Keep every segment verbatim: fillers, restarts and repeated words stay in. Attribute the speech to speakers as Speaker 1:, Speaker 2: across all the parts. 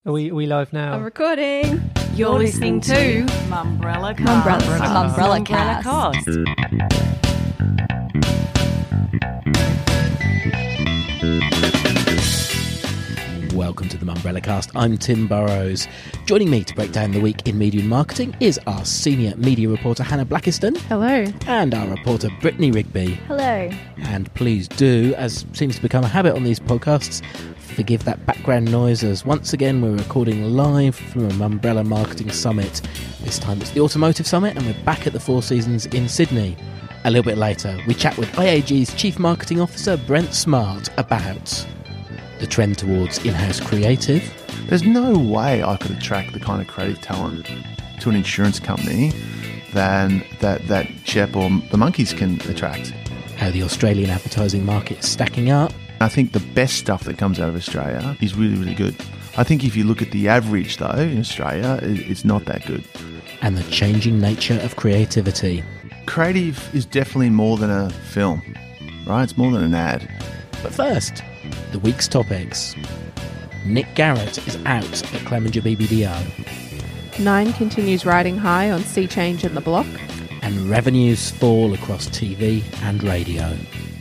Speaker 1: Are we, are we live now?
Speaker 2: I'm recording.
Speaker 3: You're listening to Mumbrella Cast.
Speaker 2: Mumbrella Cast.
Speaker 3: Cast.
Speaker 4: Welcome to the Mumbrella Cast. I'm Tim Burrows. Joining me to break down the week in media and marketing is our senior media reporter Hannah Blackiston.
Speaker 2: Hello.
Speaker 4: And our reporter Brittany Rigby.
Speaker 5: Hello.
Speaker 4: And please do, as seems to become a habit on these podcasts, forgive that background noise, as once again we're recording live from a Mumbrella Marketing Summit. This time it's the Automotive Summit, and we're back at the Four Seasons in Sydney. A little bit later, we chat with I A G's Chief Marketing Officer Brent Smart about the trend towards in-house creative.
Speaker 6: There's no way I could attract the kind of creative talent to an insurance company than that, that Shep or the Monkeys can attract.
Speaker 4: How the Australian advertising market is stacking up.
Speaker 6: I think the best stuff that comes out of Australia is really, really good. I think if you look at the average, though, in Australia, it's not that good.
Speaker 4: And the changing nature of creativity.
Speaker 6: Creative is definitely more than a film, right? It's more than an ad.
Speaker 4: But first, the week's topics. Nick Garrett is out at Clemenger B B D O.
Speaker 2: Nine continues riding high on Sea Change and The Block.
Speaker 4: And revenues fall across T V and radio.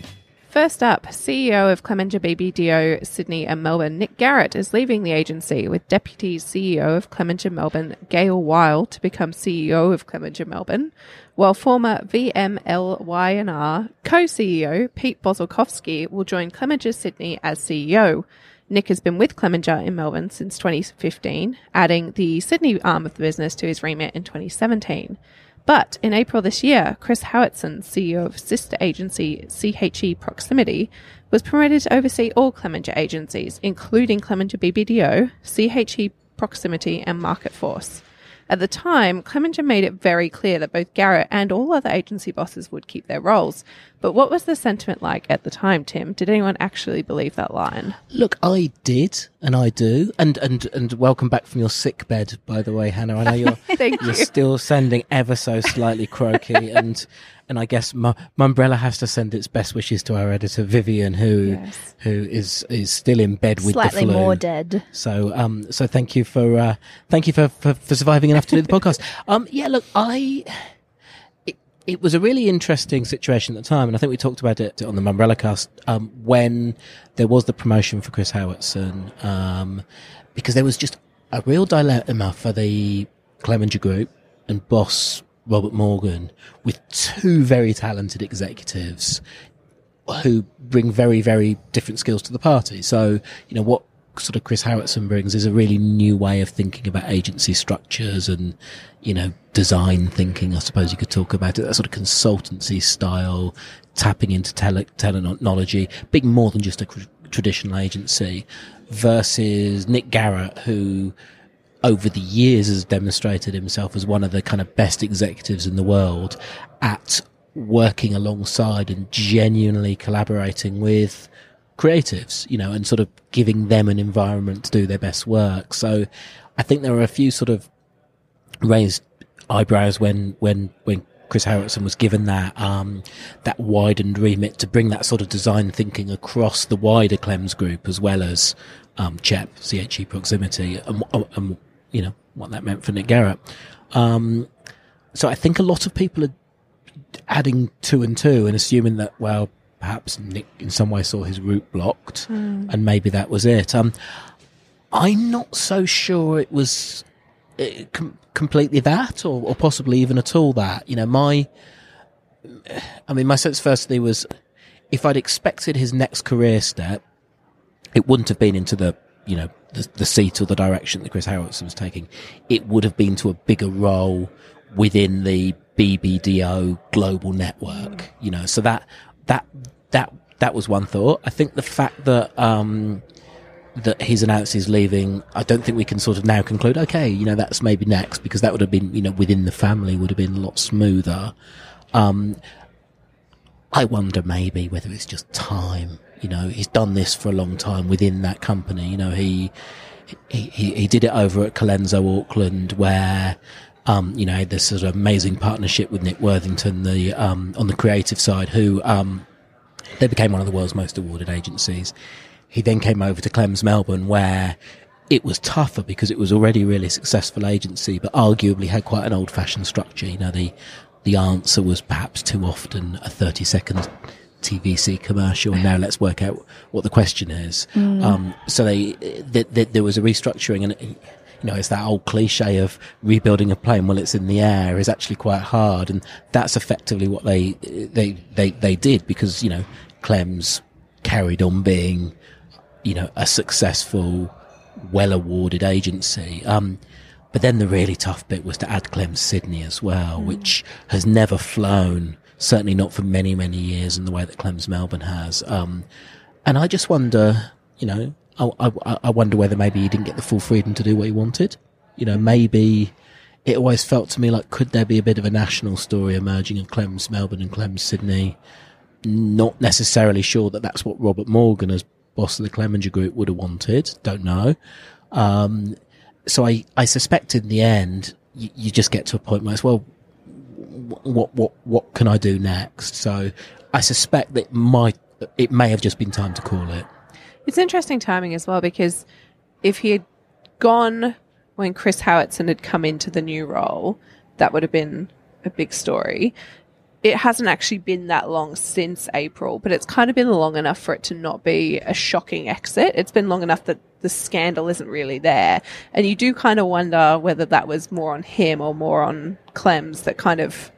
Speaker 2: First up, C E O of Clemenger B B D O Sydney and Melbourne, Nick Garrett, is leaving the agency, with Deputy C E O of Clemenger Melbourne, Gail Weil, to become C E O of Clemenger Melbourne, while former V M L Y N R co-C E O Pete Bozelkowski will join Clemenger Sydney as C E O. Nick has been with Clemenger in Melbourne since twenty fifteen, adding the Sydney arm of the business to his remit in twenty seventeen. But in April this year, Chris Howatson, C E O of sister agency C H E Proximity, was promoted to oversee all Clemenger agencies, including Clemenger B B D O, C H E Proximity and Market Force. At the time, Clemenger made it very clear that both Garrett and all other agency bosses would keep their roles. But what was the sentiment like at the time, Tim? Did anyone actually believe that line?
Speaker 4: Look, I did, and I do. And and, and welcome back from your sick bed, by the way, Hannah. I know you're
Speaker 2: Thank
Speaker 4: you're
Speaker 2: you.
Speaker 4: still sounding ever so slightly croaky, and and I guess M- Mumbrella has to send its best wishes to our editor Vivian, who
Speaker 2: Yes.
Speaker 4: who is is still in bed with
Speaker 5: Slightly
Speaker 4: the flu.
Speaker 5: more dead.
Speaker 4: So um so thank you for uh, thank you for, for for surviving enough to do the podcast. Um yeah, look, I. It was a really interesting situation at the time, and I think we talked about it on the Mumbrella Cast um, when there was the promotion for Chris Howatson, um, because there was just a real dilemma for the Clemenger Group and boss Robert Morgan, with two very talented executives who bring very, very different skills to the party. So, you know, what sort of Chris Howatson brings is a really new way of thinking about agency structures and, you know, design thinking, I suppose you could talk about it, that sort of consultancy style, tapping into tele- technology, being more than just a cr- traditional agency, versus Nick Garrett, who over the years has demonstrated himself as one of the kind of best executives in the world at working alongside and genuinely collaborating with creatives, you know, and sort of giving them an environment to do their best work. So I think there were a few sort of raised eyebrows when, when, when Chris Howatson was given that, um, that widened remit to bring that sort of design thinking across the wider Clems group, as well as, um, C H E P, C H E Proximity, and, and, you know, what that meant for Nick Garrett. Um, so I think a lot of people are adding two and two and assuming that, well, perhaps Nick in some way saw his route blocked, mm. and maybe that was it. Um, I'm not so sure it was uh, com- completely that, or, or possibly even at all that. You know, my, I mean, my sense firstly was, if I'd expected his next career step, it wouldn't have been into the, you know, the, the seat or the direction that Chris Howatson was taking. It would have been to a bigger role within the B B D O global network, you know, so that, that, that, that was one thought. I think the fact that, um, that he's announced he's leaving, I don't think we can sort of now conclude, okay, you know, that's maybe next, because that would have been, you know, within the family would have been a lot smoother. Um, I wonder maybe whether it's just time, you know, he's done this for a long time within that company. You know, he, he, he, he did it over at Colenso Auckland, where, Um, you know, this sort of amazing partnership with Nick Worthington, the um, on the creative side, who um, they became one of the world's most awarded agencies. He then came over to Clems Melbourne, where it was tougher because it was already a really successful agency, but arguably had quite an old-fashioned structure. You know, the the answer was perhaps too often a thirty-second T V C commercial, and now let's work out what the question is. Mm. Um, so they, they, they, there was a restructuring, and you know, it's that old cliche of rebuilding a plane while it's in the air is actually quite hard, and that's effectively what they they they, they did, because, you know, Clem's carried on being, you know, a successful, well-awarded agency. Um, but then the really tough bit was to add Clem's Sydney as well, mm. which has never flown, certainly not for many, many years in the way that Clem's Melbourne has. Um, and I just wonder, you know, I, I, I wonder whether maybe he didn't get the full freedom to do what he wanted. You know, maybe it always felt to me like, could there be a bit of a national story emerging of Clem's Melbourne and Clem's Sydney? Not necessarily sure that that's what Robert Morgan, as boss of the Clemenger Group, would have wanted. Don't know. Um, so I, I suspect in the end, you, you just get to a point where it's, well, what, what, what can I do next? So I suspect that my, it may have just been time to call it.
Speaker 2: It's interesting timing as well, because if he had gone when Chris Howatson had come into the new role, that would have been a big story. It hasn't actually been that long since April, but it's kind of been long enough for it to not be a shocking exit. It's been long enough that the scandal isn't really there. And you do kind of wonder whether that was more on him or more on Clem's that kind of,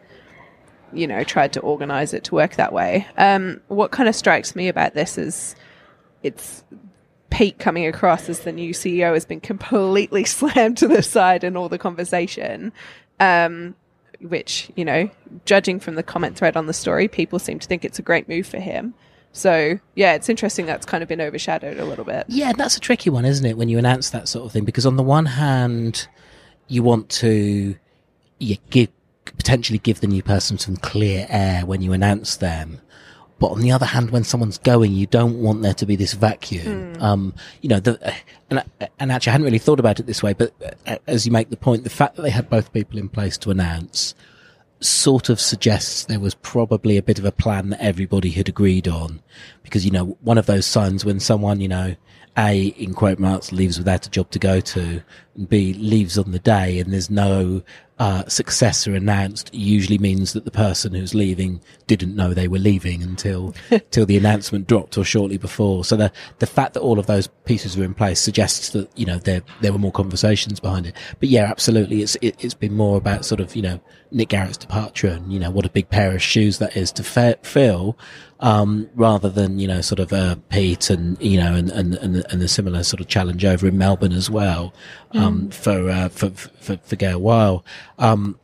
Speaker 2: you know, tried to organise it to work that way. Um, what kind of strikes me about this is it's Pete coming across as the new C E O has been completely slammed to the side in all the conversation. Um, which, you know, judging from the comment thread on the story, people seem to think it's a great move for him. So, yeah, it's interesting that's kind of been overshadowed a little bit.
Speaker 4: Yeah, that's a tricky one, isn't it, when you announce that sort of thing? Because on the one hand, you want to yeah, give, potentially give the new person some clear air when you announce them. But on the other hand, when someone's going, you don't want there to be this vacuum. Mm. Um, you know, the, and, and actually I hadn't really thought about it this way, but as you make the point, the fact that they had both people in place to announce sort of suggests there was probably a bit of a plan that everybody had agreed on. Because, you know, one of those signs when someone, you know, A, in quote marks, leaves without a job to go to, and B, leaves on the day and there's no uh, successor announced, usually means that the person who's leaving didn't know they were leaving until till the announcement dropped or shortly before. So the the fact that all of those pieces were in place suggests that, you know, there there were more conversations behind it. But yeah, absolutely, it's it, it's been more about sort of, you know, Nick Garrett's departure and, you know, what a big pair of shoes that is to fa- fill. Um, rather than, you know, sort of, uh, Pete and, you know, and, and, and, and the similar sort of challenge over in Melbourne as well, um, mm. for, uh, for, for, for Gail Weil. Um,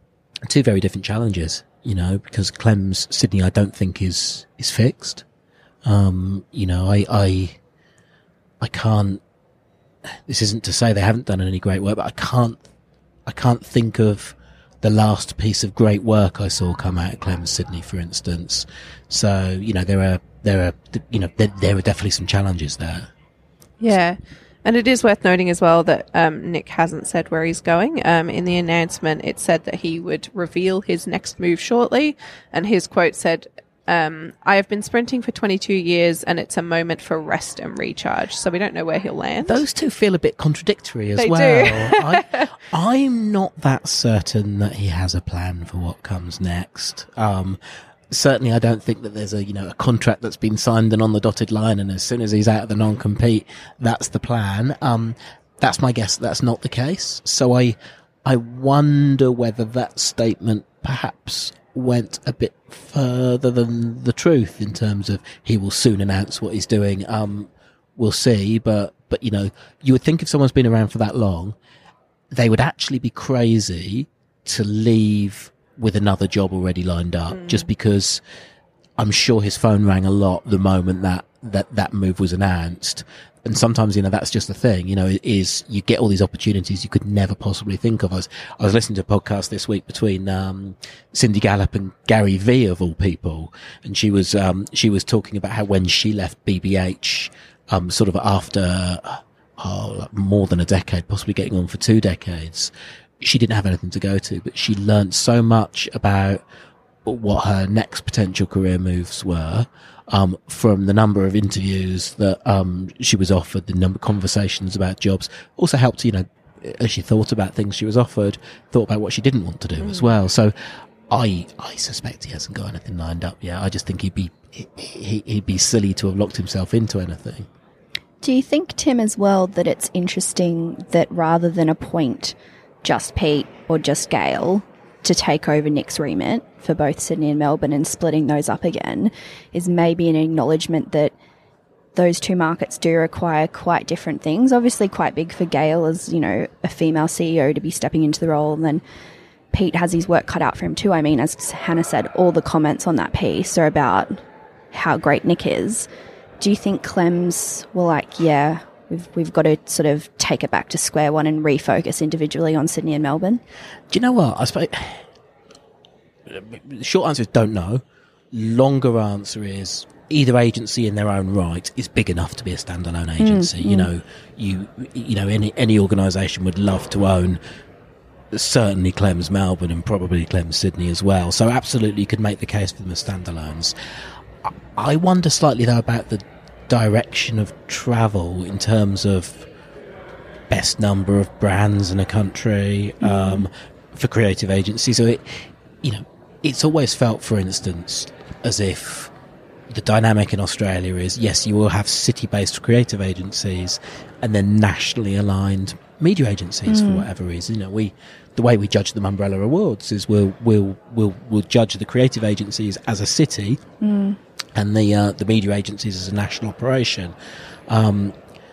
Speaker 4: two very different challenges, you know, because Clem's Sydney, I don't think is, is fixed. Um, you know, I, I, I can't, this isn't to say they haven't done any great work, but I can't, I can't think of the last piece of great work I saw come out of Clem's Sydney, for instance. So, you know, there are, there are, you know, there, there are definitely some challenges there.
Speaker 2: Yeah. And it is worth noting as well that um, Nick hasn't said where he's going. Um, in the announcement, it said that he would reveal his next move shortly. And his quote said, um, I have been sprinting for twenty-two years and it's a moment for rest and recharge. So we don't know where he'll land.
Speaker 4: Those two feel a bit contradictory as
Speaker 2: they
Speaker 4: well.
Speaker 2: Do.
Speaker 4: I, I'm not that certain that he has a plan for what comes next. Um, certainly I don't think that there's a, you know, a contract that's been signed and on the dotted line, and as soon as he's out of the non-compete, that's the plan. Um, that's my guess. That's not the case. So I, I wonder whether that statement perhaps went a bit further than the truth in terms of he will soon announce what he's doing. Um, we'll see, but, but, you know, you would think if someone's been around for that long, they would actually be crazy to leave with another job already lined up, mm. just because I'm sure his phone rang a lot the moment that, that, that move was announced. And sometimes, you know, that's just the thing, you know, is you get all these opportunities you could never possibly think of. I was, I was listening to a podcast this week between, um, Cindy Gallop and Gary Vee, of all people. And she was, um, she was talking about how when she left B B H, um, sort of after, oh, like more than a decade, possibly getting on for two decades, she didn't have anything to go to, but she learned so much about what her next potential career moves were. um, from the number of interviews that um, she was offered, the number of conversations about jobs, also helped, you know, as she thought about things she was offered, thought about what she didn't want to do mm. as well. So I I suspect he hasn't got anything lined up yet. I just think he'd be he, he'd be silly to have locked himself into anything.
Speaker 1: Do you think, Tim, as well, that it's interesting that rather than appoint just Pete or just Gail to take over Nick's remit for both Sydney and Melbourne and splitting those up again is maybe an acknowledgement that those two markets do require quite different things? Obviously quite big for Gail as, you know, a female C E O to be stepping into the role, and then Pete has his work cut out for him too. I mean, as Hannah said, all the comments on that piece are about how great Nick is. Do you think Clem's were like, yeah, we've we've got to sort of take it back to square one and refocus individually on Sydney and Melbourne?
Speaker 4: Do you know what? I suppose the short answer is don't know. Longer answer is either agency in their own right is big enough to be a standalone agency. Mm, you mm. know, you you know any any organisation would love to own certainly Clem's Melbourne and probably Clem's Sydney as well. So absolutely you could make the case for them as standalones. I wonder slightly, though, about the direction of travel in terms of best number of brands in a country mm. um, for creative agencies. So, it, you know, it's always felt, for instance, as if the dynamic in Australia is, yes, you will have city-based creative agencies and then nationally aligned media agencies mm. for whatever reason. You know, we the way we judge the Mumbrella Awards is we'll we'll we'll, we'll judge the creative agencies as a city. Mm. And the uh, the media agencies as a national operation. Um,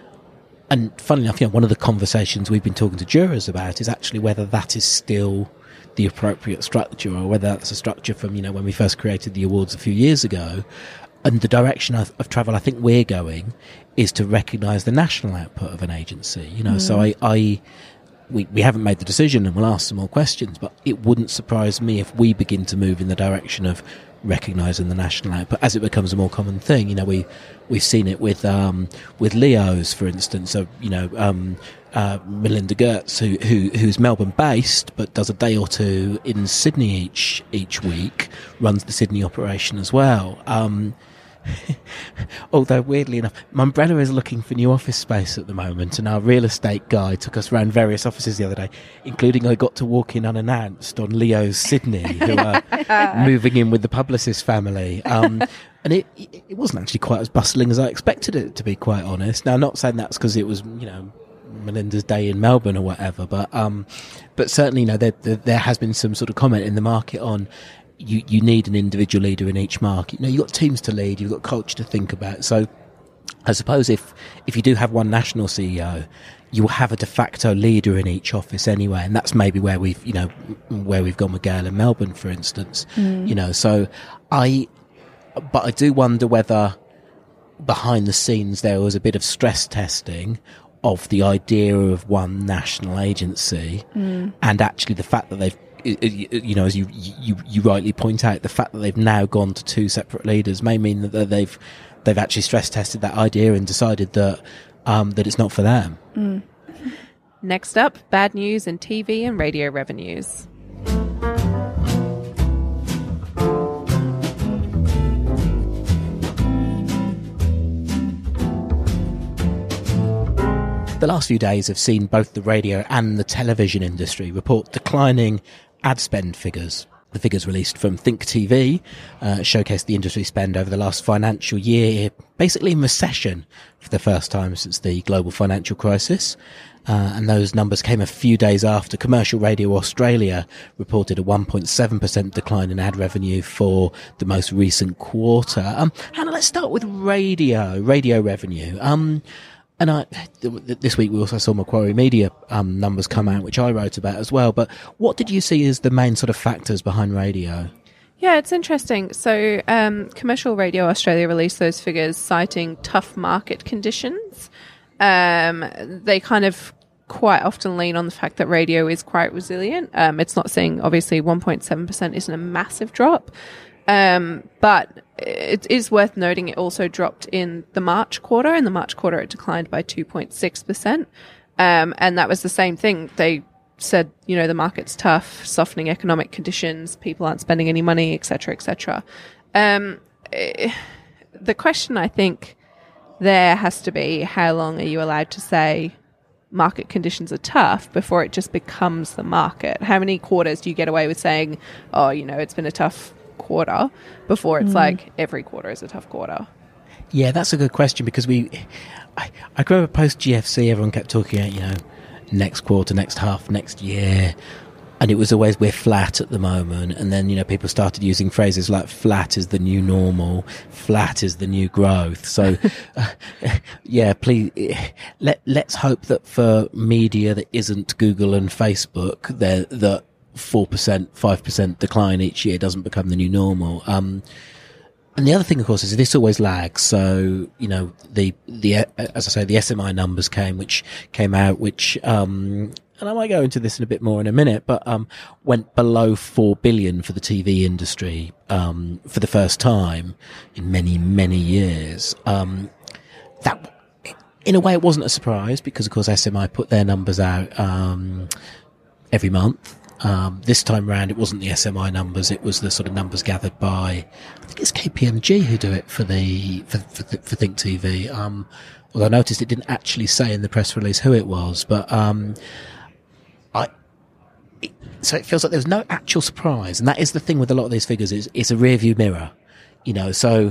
Speaker 4: and funnily enough, you know, one of the conversations we've been talking to jurors about is actually whether that is still the appropriate structure, or whether that's a structure from, you know, when we first created the awards a few years ago. And the direction of, of travel I think we're going is to recognise the national output of an agency. You know, mm. so I, I we, we haven't made the decision, and we'll ask some more questions, but it wouldn't surprise me if we begin to move in the direction of recognising the national output as it becomes a more common thing. You know, we we've seen it with um, with Leo's, for instance. So, you know, um, uh, Melinda Gertz, who, who who's Melbourne based but does a day or two in Sydney each each week, runs the Sydney operation as well. Um, although weirdly enough, Mumbrella is looking for new office space at the moment, and our real estate guy took us around various offices the other day, including I got to walk in unannounced on Leo's Sydney, who are moving in with the Publicis family. Um, and it it wasn't actually quite as bustling as I expected it to be, quite honest. Now, not saying that's because it was, you know, Melinda's day in Melbourne or whatever, but um, but certainly, you know, there, there there has been some sort of comment in the market on You, you need an individual leader in each market. You know, you've got teams to lead, you've got culture to think about. So I suppose if, if you do have one national C E O, you will have a de facto leader in each office anyway. And that's maybe where we've, you know, where we've gone with Gail in Melbourne, for instance. Mm. You know, so I, but I do wonder whether behind the scenes there was a bit of stress testing of the idea of one national agency mm. and actually the fact that they've, you know, as you, you you rightly point out, the fact that they've now gone to two separate leaders may mean that they've they've actually stress tested that idea and decided that um, that it's not for them.
Speaker 2: Mm. Next up, bad news in T V and radio revenues.
Speaker 4: The last few days have seen both the radio and the television industry report declining ad spend figures. The figures released from Think T V uh, showcased the industry spend over the last financial year, basically in recession for the first time since the global financial crisis. Uh, and those numbers came a few days after Commercial Radio Australia reported a one point seven percent decline in ad revenue for the most recent quarter. Um, Hannah, let's start with radio, radio revenue. Um, And I, this week we also saw Macquarie Media um, numbers come out, which I wrote about as well. But what did you see as the main sort of factors behind radio?
Speaker 2: Yeah, it's interesting. So um, Commercial Radio Australia released those figures citing tough market conditions. Um, they kind of quite often lean on the fact that radio is quite resilient. Um, it's not saying, obviously, one point seven percent isn't a massive drop. Um, but it is worth noting it also dropped in the March quarter. In the March quarter, it declined by two point six percent. Um, and that was the same thing. They said, you know, the market's tough, softening economic conditions, people aren't spending any money, et cetera, et cetera. Um, the question I think there has to be, how long are you allowed to say market conditions are tough before it just becomes the market? How many quarters do you get away with saying, oh, you know, it's been a tough quarter, before it's mm. like every quarter is a tough quarter?
Speaker 4: Yeah, that's a good question, because we, I, I remember post G F C, everyone kept talking about, you know, next quarter, next half, next year. And it was always, we're flat at the moment. And then, you know, people started using phrases like flat is the new normal, flat is the new growth. So, uh, yeah, please, let, let's hope that for media that isn't Google and Facebook, that four percent, five percent decline each year doesn't become the new normal. Um, and the other thing, of course, is this always lags. So, you know, the, the, as I say, the S M I numbers came, which came out, which, um, and I might go into this in a bit more in a minute, but um, went below four billion for the T V industry um, for the first time in many, many years. Um, that, in a way, it wasn't a surprise, because, of course, S M I put their numbers out um, every month. Um, this time round, it wasn't the S M I numbers; it was the sort of numbers gathered by, I think it's K P M G who do it for the for for, for Think T V. Um, although I noticed it didn't actually say in the press release who it was, but. Um, I, it, so it feels like there's no actual surprise, and that is the thing with a lot of these figures, is it's a rear view mirror, you know, so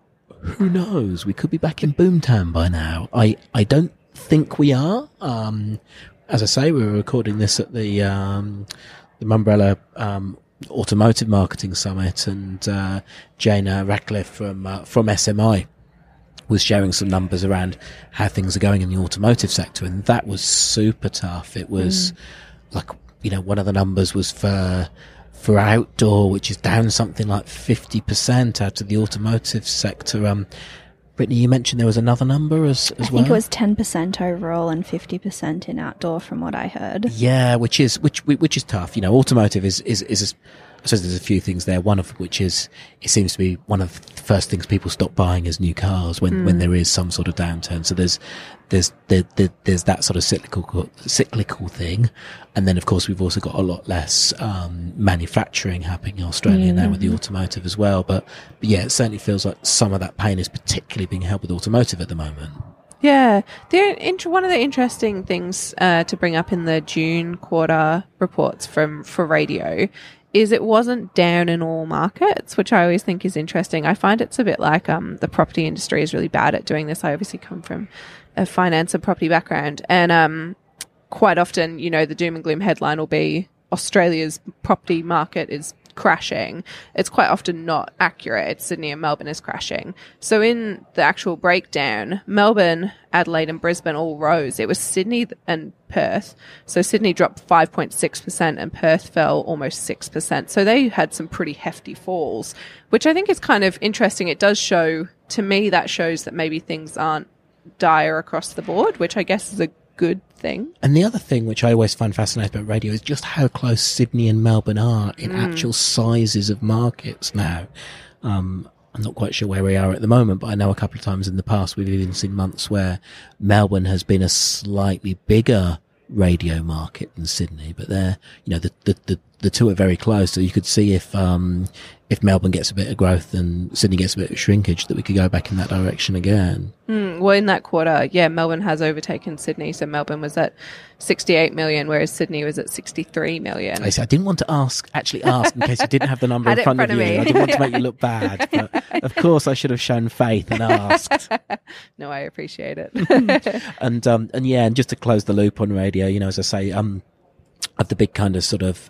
Speaker 4: who knows, we could be back in Boomtown by now. I, I don't think we are. Um, as I say, we were recording this at the, um, the Mumbrella, um, Automotive Marketing Summit, and, uh, Jana Ratcliffe from, uh, from S M I was sharing some numbers around how things are going in the automotive sector, and that was super tough. It was, mm. like, you know, one of the numbers was for for outdoor, which is down something like fifty percent out of the automotive sector. Um, Brittany, you mentioned there was another number as, as
Speaker 1: I
Speaker 4: well.
Speaker 1: I think it was ten percent overall and fifty percent in outdoor, from what I heard.
Speaker 4: Yeah, which is which which is tough. You know, automotive is is is. A, I suppose there's a few things there. One of which is, it seems to be one of the first things people stop buying is new cars when, mm. when there is some sort of downturn. So there's, there's, there, there, there's that sort of cyclical, cyclical thing. And then, of course, we've also got a lot less, um, manufacturing happening in Australia mm. now with the automotive as well. But, but yeah, it certainly feels like some of that pain is particularly being held with automotive at the moment.
Speaker 2: Yeah. The, one of the interesting things, uh, to bring up in the June quarter reports from, for radio is it wasn't down in all markets, which I always think is interesting. I find it's a bit like um, the property industry is really bad at doing this. I obviously come from a finance and property background, and um, quite often, you know, the doom and gloom headline will be Australia's property market is crashing. It's quite often not accurate. It's Sydney and Melbourne is crashing. So in the actual breakdown, Melbourne, Adelaide and Brisbane all rose. It was Sydney and Perth. So Sydney dropped five point six percent and Perth fell almost six percent. So they had some pretty hefty falls, which I think is kind of interesting. It does show, to me, that shows that maybe things aren't dire across the board, which I guess is a good thing.
Speaker 4: And the other thing which I always find fascinating about radio is just how close Sydney and Melbourne are in mm. actual sizes of markets now. Um, I'm not quite sure where we are at the moment, but I know a couple of times in the past we've even seen months where Melbourne has been a slightly bigger radio market than Sydney, but they're, you know, the, the, the, the two are very close. So you could see if, um, if Melbourne gets a bit of growth and Sydney gets a bit of shrinkage, that we could go back in that direction again.
Speaker 2: Mm, well, in that quarter, yeah, Melbourne has overtaken Sydney. So Melbourne was at sixty-eight million, whereas Sydney was at sixty-three million.
Speaker 4: I, I didn't want to ask, actually ask, in case you didn't have the number in front, in front of, of you. I didn't want to make you look bad, but of course I should have shown faith and asked.
Speaker 2: No, I appreciate it.
Speaker 4: and, um, and yeah, and just to close the loop on radio, you know, as I say, um, of the big kind of sort of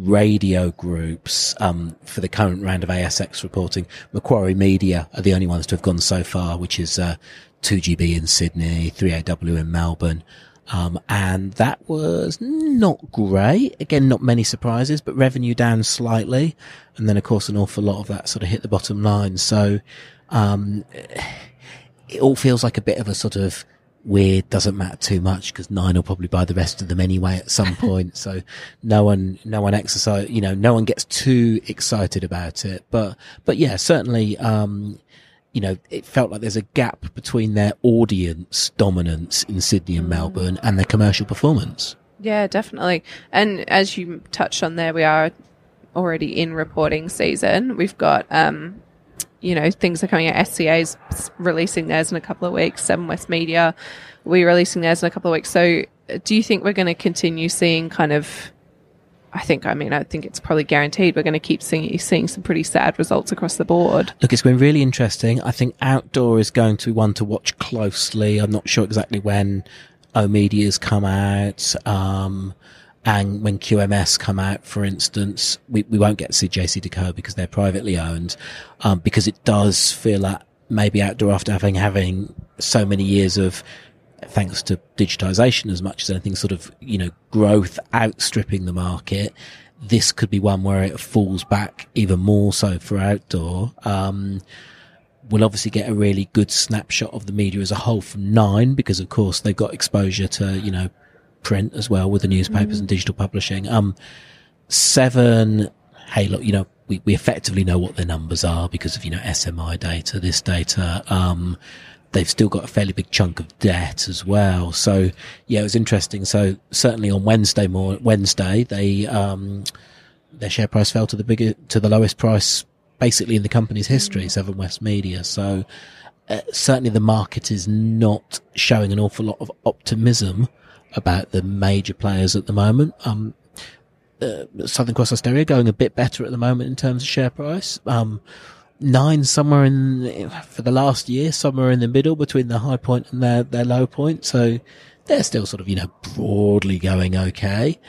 Speaker 4: radio groups, um, for the current round of A S X reporting, Macquarie Media are the only ones to have gone so far, which is, uh, two G B in Sydney, three A W in Melbourne. Um, and that was not great. Again, not many surprises, but revenue down slightly. And then, of course, an awful lot of that sort of hit the bottom line. So, um, it all feels like a bit of a sort of weird, doesn't matter too much because Nine will probably buy the rest of them anyway at some point. So no one, no one exercise, you know, no one gets too excited about it. But, but yeah, certainly, um, you know, it felt like there's a gap between their audience dominance in Sydney and Melbourne and their commercial performance.
Speaker 2: Yeah, definitely. And as you touched on there, we are already in reporting season. We've got, um, you know, things are coming out. S C A's releasing theirs in a couple of weeks. Seven West Media, we're releasing theirs in a couple of weeks. So do you think we're going to continue seeing kind of, I think, I mean, I think it's probably guaranteed we're going to keep seeing, seeing some pretty sad results across the board.
Speaker 4: Look, it's been really interesting. I think outdoor is going to be one to watch closely. I'm not sure exactly when oMedia's come out, um, and when Q M S come out, for instance. We, we won't get to see J C Decaux because they're privately owned, um, because it does feel like maybe outdoor, after having, having so many years of, thanks to digitization as much as anything, sort of, you know, growth outstripping the market, this could be one where it falls back even more so for outdoor. Um, we'll obviously get a really good snapshot of the media as a whole from Nine, because of course they've got exposure to, you know, print as well with the newspapers mm. and digital publishing. Um, Seven, hey, look, you know, we, we effectively know what their numbers are because of, you know, S M I data, this data. Um, they've still got a fairly big chunk of debt as well. So yeah, it was interesting. So certainly on Wednesday more Wednesday, they, um, their share price fell to the bigger, to the lowest price basically in the company's history, mm. Seven West Media. So uh, certainly the market is not showing an awful lot of optimism about the major players at the moment. Um, uh, Southern Cross Austereo going a bit better at the moment in terms of share price. Um, Nine somewhere in, for the last year, somewhere in the middle between the high point and their, their low point. So they're still sort of, you know, broadly going okay.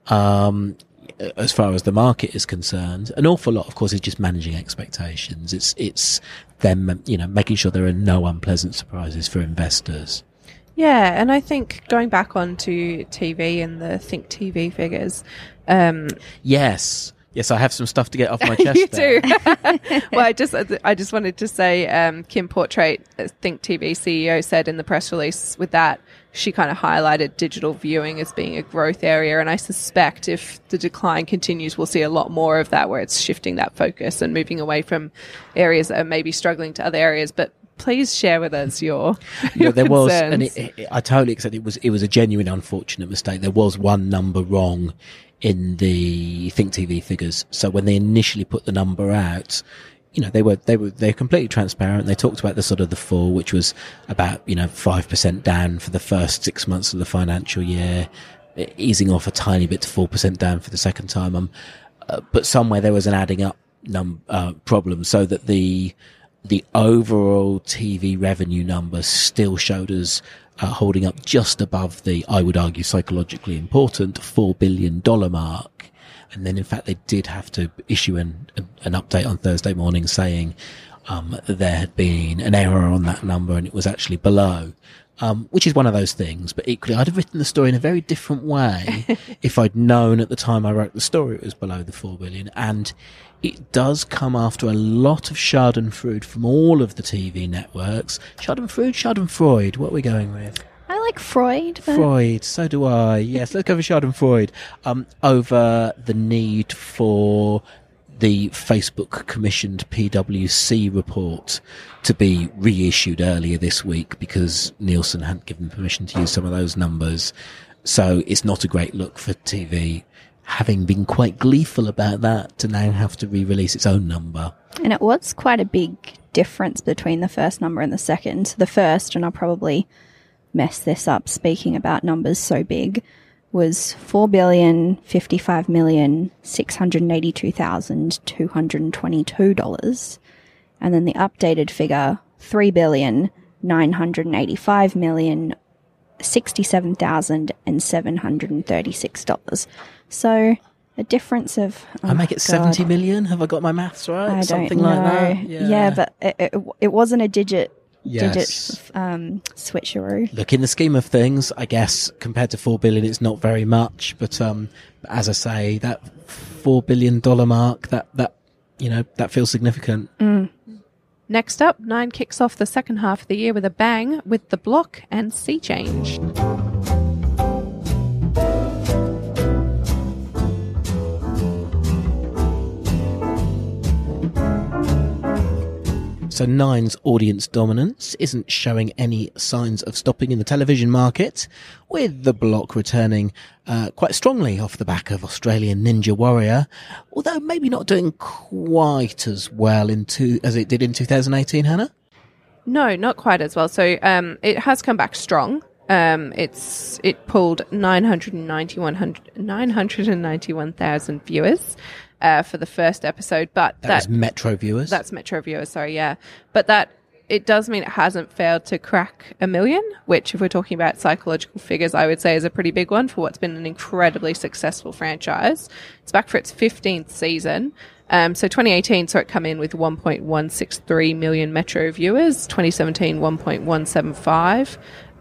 Speaker 4: Um, as far as the market is concerned, an awful lot, of course, is just managing expectations. It's, it's them, you know, making sure there are no unpleasant surprises for investors.
Speaker 2: Yeah, and I think going back onto T V and the Think T V figures. Um,
Speaker 4: yes. Yes, I have some stuff to get off my chest.
Speaker 2: You
Speaker 4: there.
Speaker 2: do. Well, I just, I just wanted to say, um, Kim Portrait, Think T V C E O, said in the press release with that, she kind of highlighted digital viewing as being a growth area. And I suspect if the decline continues, we'll see a lot more of that, where it's shifting that focus and moving away from areas that are maybe struggling to other areas. But please share with us your, your
Speaker 4: yeah, there
Speaker 2: concerns.
Speaker 4: was, and it, it, I totally accept it was, it was a genuine unfortunate mistake. There was one number wrong in the Think T V figures. So when they initially put the number out, you know, they were, they were, they're completely transparent. They talked about the sort of the fall, which was about, you know, five percent down for the first six months of the financial year, easing off a tiny bit to four percent down for the second time. Um, uh, but somewhere there was an adding up num, uh, problem, so that the, the overall T V revenue numbers still showed us uh, holding up just above the, I would argue, psychologically important four billion dollars mark. And then, in fact, they did have to issue an, an update on Thursday morning saying um, there had been an error on that number and it was actually below, um, which is one of those things. But equally, I'd have written the story in a very different way if I'd known at the time I wrote the story it was below the four billion dollars. And it does come after a lot of schadenfreude from all of the T V networks. Schadenfreude, Schadenfreude, what are we going with?
Speaker 1: I like Freud. But...
Speaker 4: Freud, so do I. Yes, let's go for Schadenfreude. Um, over the need for the Facebook commissioned P W C report to be reissued earlier this week because Nielsen hadn't given permission to use some of those numbers. So it's not a great look for T V, having been quite gleeful about that, to now have to re-release its own number.
Speaker 1: And it was quite a big difference between the first number and the second. The first, and I'll probably mess this up speaking about numbers so big, was four billion fifty-five million six hundred eighty-two thousand two hundred twenty-two dollars. And then the updated figure, three billion nine hundred eighty-five million sixty-seven thousand seven hundred thirty-six dollars. So a difference of... Oh
Speaker 4: I make it
Speaker 1: God.
Speaker 4: seventy million? Have I got my maths right?
Speaker 1: I
Speaker 4: Something
Speaker 1: don't know.
Speaker 4: like that?
Speaker 1: Yeah, yeah but it, it, it wasn't a digit...
Speaker 4: Yes.
Speaker 1: digit um, switcheroo.
Speaker 4: Look, in the scheme of things, I guess compared to four billion, it's not very much. But um, as I say, that four billion dollar mark, that that you know, that feels significant.
Speaker 1: Mm.
Speaker 2: Next up, Nine kicks off the second half of the year with a bang with The Block and Sea Change.
Speaker 4: so Nine's audience dominance isn't showing any signs of stopping in the television market, with the block returning uh, quite strongly off the back of Australian Ninja Warrior, although maybe not doing quite as well in two, as it did in two thousand eighteen, Hannah?
Speaker 2: No, not quite as well. So um, it has come back strong. Um, it's it pulled nine hundred ninety-one thousand viewers uh, for the first episode, but
Speaker 4: that,
Speaker 2: that
Speaker 4: was Metro viewers.
Speaker 2: That's Metro viewers. Sorry, yeah, but that it does mean it hasn't failed to crack a million, which, if we're talking about psychological figures, I would say is a pretty big one for what's been an incredibly successful franchise. It's back for its fifteenth season. Um, so twenty eighteen saw it come in with one point one six three million Metro viewers. twenty seventeen, one point one seven five.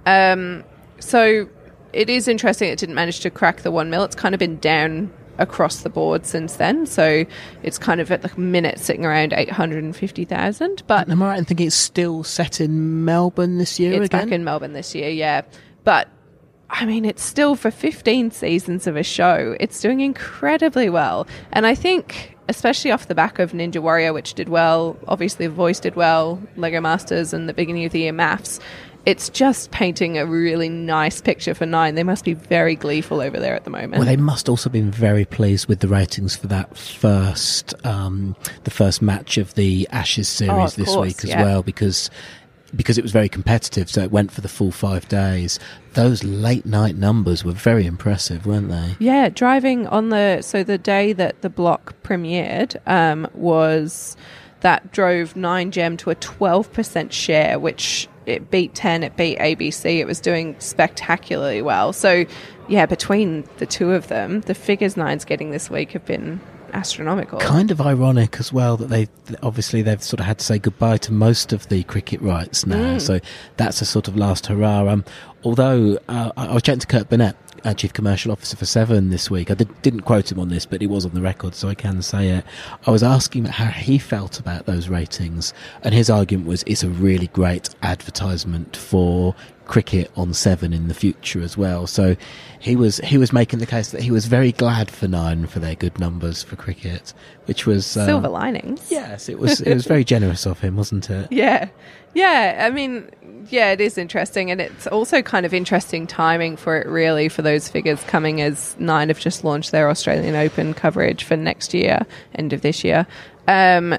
Speaker 2: Um, so it is interesting it didn't manage to crack the one mil. It's kind of been down across the board since then. So it's kind of at the minute sitting around eight hundred fifty thousand. But
Speaker 4: am I right in thinking it's still set in Melbourne this year
Speaker 2: it's
Speaker 4: again?
Speaker 2: back in Melbourne this year, yeah. But I mean, it's still, for fifteen seasons of a show, it's doing incredibly well. And I think, especially off the back of Ninja Warrior, which did well, obviously The Voice did well, Lego Masters and the beginning of the year Maths, it's just painting a really nice picture for Nine. They must be very gleeful over there at the moment.
Speaker 4: Well, they must also have been very pleased with the ratings for that first, um, the first match of the Ashes series
Speaker 2: Oh, of
Speaker 4: this
Speaker 2: course,
Speaker 4: week as
Speaker 2: yeah.
Speaker 4: well, because because it was very competitive, so it went for the full five days. Those late night numbers were very impressive, weren't they?
Speaker 2: Yeah, driving on the... So the day that the block premiered um, was... That drove nine Gem to a twelve percent share, which it beat ten, it beat A B C. It was doing spectacularly well. So, yeah, between the two of them, the figures Nine's getting this week have been astronomical.
Speaker 4: Kind of ironic as well that they obviously they've sort of had to say goodbye to most of the cricket rights now.
Speaker 2: Mm.
Speaker 4: So that's a sort of last hurrah. Um, although uh, I I was chatting to Kurt Burnett, uh, Chief Commercial Officer for Seven this week. I did, didn't quote him on this, but he was on the record, so I can say it. I was asking him how he felt about those ratings, and his argument was it's a really great advertisement for cricket on Seven in the future as well. So he was he was making the case that he was very glad for Nine for their good numbers for cricket, which was uh,
Speaker 2: Silver linings.
Speaker 4: Yes, it was it was very generous of him, wasn't it?
Speaker 2: Yeah. Yeah, I mean, yeah, it is interesting, and it's also kind of interesting timing for it, really, for those figures coming as Nine have just launched their Australian Open coverage for next year, end of this year. Um,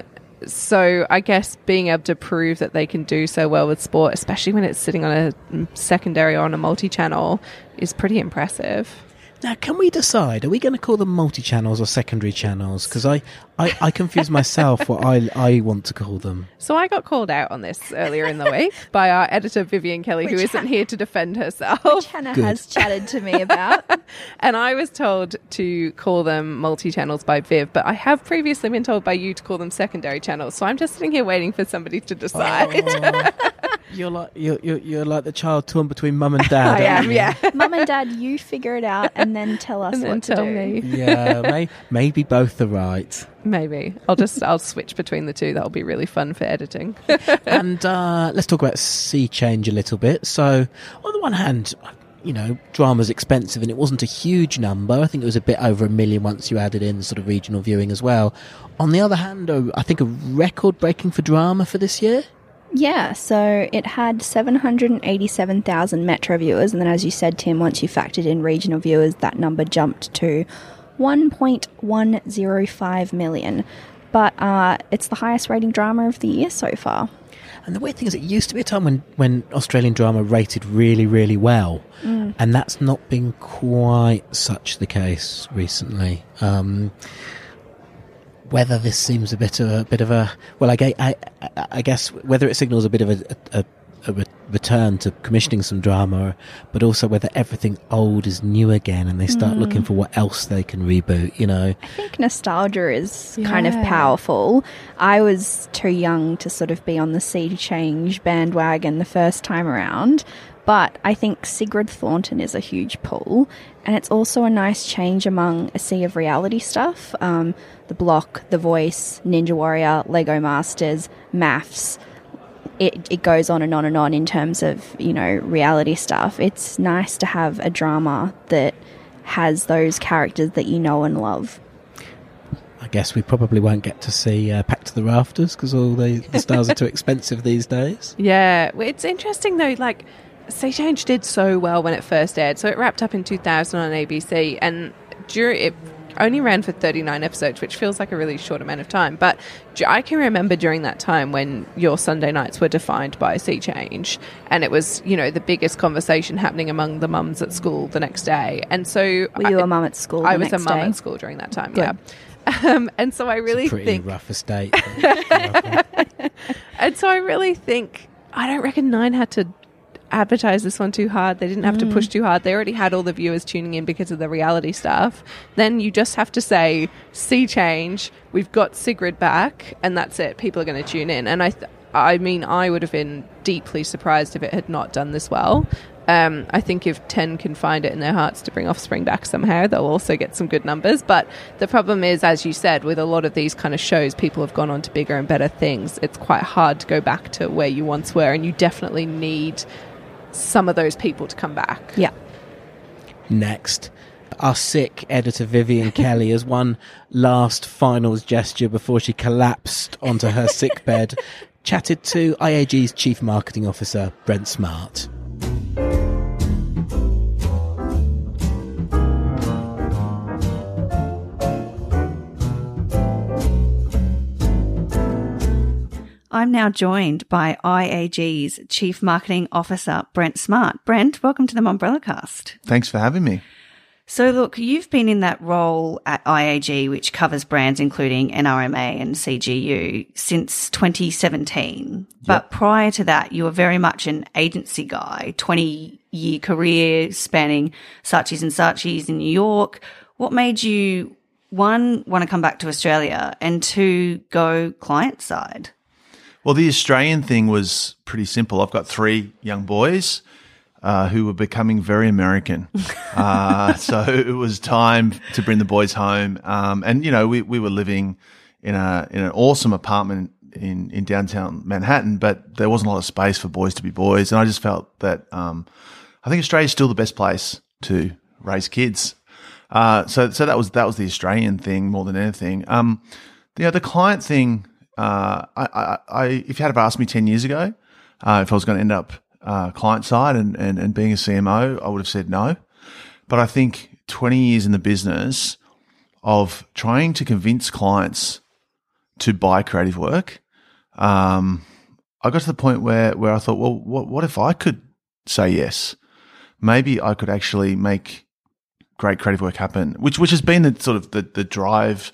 Speaker 2: so I guess being able to prove that they can do so well with sport, especially when it's sitting on a secondary or on a multi-channel, is pretty impressive.
Speaker 4: Now, can we decide, are we going to call them multi-channels or secondary channels? Because I, I, I confuse myself what I, I want to call them.
Speaker 2: So I got called out on this earlier in the week by our editor, Vivian Kelly, who
Speaker 1: Which
Speaker 2: isn't
Speaker 1: ha-
Speaker 2: here to defend herself.
Speaker 1: Which Hannah
Speaker 4: Good.
Speaker 1: has chatted to me about.
Speaker 2: And I was told to call them multi-channels by Viv, but I have previously been told by you to call them secondary channels. So I'm just sitting here waiting for somebody to decide.
Speaker 4: Oh, you're like you're, you're you're like the child torn between mum and dad.
Speaker 2: I
Speaker 4: aren't
Speaker 2: am,
Speaker 4: you?
Speaker 2: yeah.
Speaker 1: Mum and Dad, you figure it out and then tell us
Speaker 2: And then
Speaker 1: what to
Speaker 2: tell
Speaker 1: do.
Speaker 2: me.
Speaker 4: Yeah, may, maybe both are right.
Speaker 2: Maybe. I'll just, I'll switch between the two. That'll be really fun for editing.
Speaker 4: And uh, let's talk about Sea Change a little bit. So, on the one hand, you know, drama's expensive and it wasn't a huge number. I think it was a bit over a million once you added in sort of regional viewing as well. On the other hand, uh, I think a record breaking for drama for this year.
Speaker 1: Yeah, so it had seven hundred eighty-seven thousand Metro viewers, and then as you said, Tim, once you factored in regional viewers, that number jumped to one point one zero five million. But uh, it's the highest rating drama of the year so far.
Speaker 4: And the weird thing is, it used to be a time when, when Australian drama rated really, really well. Mm. And that's not been quite such the case recently. Um, whether this seems a bit of a bit of a well, I, I, I guess whether it signals a bit of a, a, a re- return to commissioning some drama, but also whether everything old is new again, and they start mm. looking for what else they can reboot. You know,
Speaker 1: I think nostalgia is
Speaker 2: yeah.
Speaker 1: kind of powerful. I was too young to sort of be on the Sea Change bandwagon the first time around. But I think Sigrid Thornton is a huge pull, and it's also a nice change among a sea of reality stuff. Um, the Block, The Voice, Ninja Warrior, Lego Masters, Maths. It, it goes on and on and on in terms of, you know, reality stuff. It's nice to have a drama that has those characters that you know and love.
Speaker 4: I guess we probably won't get to see uh, Packed to the Rafters because all the, the stars are too expensive these days.
Speaker 2: Yeah, well, it's interesting though, like Sea Change did so well when it first aired. So it wrapped up in two thousand on A B C, and during it only ran for thirty-nine episodes, which feels like a really short amount of time. But I can remember during that time when your Sunday nights were defined by Sea Change, and it was, you know, the biggest conversation happening among the mums at school the next day. And so
Speaker 1: Were you
Speaker 2: I,
Speaker 1: a mum at school?
Speaker 2: I
Speaker 1: the
Speaker 2: was a
Speaker 1: next
Speaker 2: mum
Speaker 1: day?
Speaker 2: at school during that time.
Speaker 1: Good.
Speaker 2: Yeah. Um, and so I really
Speaker 4: It's a pretty
Speaker 2: think,
Speaker 4: rough estate.
Speaker 2: and so I really think, I don't reckon Nine had to advertise this one too hard. They didn't have to push too hard. They already had all the viewers tuning in because of the reality stuff. Then you just have to say, Sea Change, we've got Sigrid back, and that's it. People are going to tune in. And I, th- I mean, I would have been deeply surprised if it had not done this well. Um, I think if ten can find it in their hearts to bring Offspring back somehow, they'll also get some good numbers. But the problem is, as you said, with a lot of these kind of shows, people have gone on to bigger and better things. It's quite hard to go back to where you once were, and you definitely need some of those people to come back.
Speaker 1: Yeah.
Speaker 4: Next, our sick editor Vivian Kelly has one last finals gesture before she collapsed onto her sick bed, chatted to I A G's Chief Marketing Officer, Brent Smart.
Speaker 5: I'm now joined by I A G's Chief Marketing Officer, Brent Smart. Brent, welcome to the Mumbrella Cast.
Speaker 6: Thanks for having me.
Speaker 5: So look, you've been in that role at I A G, which covers brands including N R M A and C G U, since twenty seventeen. But
Speaker 6: Yep.
Speaker 5: prior to that, you were very much an agency guy, twenty-year career spanning Saatchis and Saatchis in New York. What made you, one, want to come back to Australia, and two, go client side?
Speaker 6: Well, the Australian thing was pretty simple. I've got three young boys uh, who were becoming very American. uh, so it was time to bring the boys home. Um, and, you know, we, we were living in a in an awesome apartment in, in downtown Manhattan, but there wasn't a lot of space for boys to be boys. And I just felt that um, I think Australia's still the best place to raise kids. Uh, so so that was that was the Australian thing more than anything. Um, you know, the client thing, Uh, I, I, I, if you had have asked me ten years ago uh, if I was going to end up uh, client side and, and, and being a C M O, I would have said no. But I think twenty years in the business of trying to convince clients to buy creative work, um, I got to the point where, where I thought, well, what, what if I could say yes? Maybe I could actually make great creative work happen, which which has been the sort of the, the drive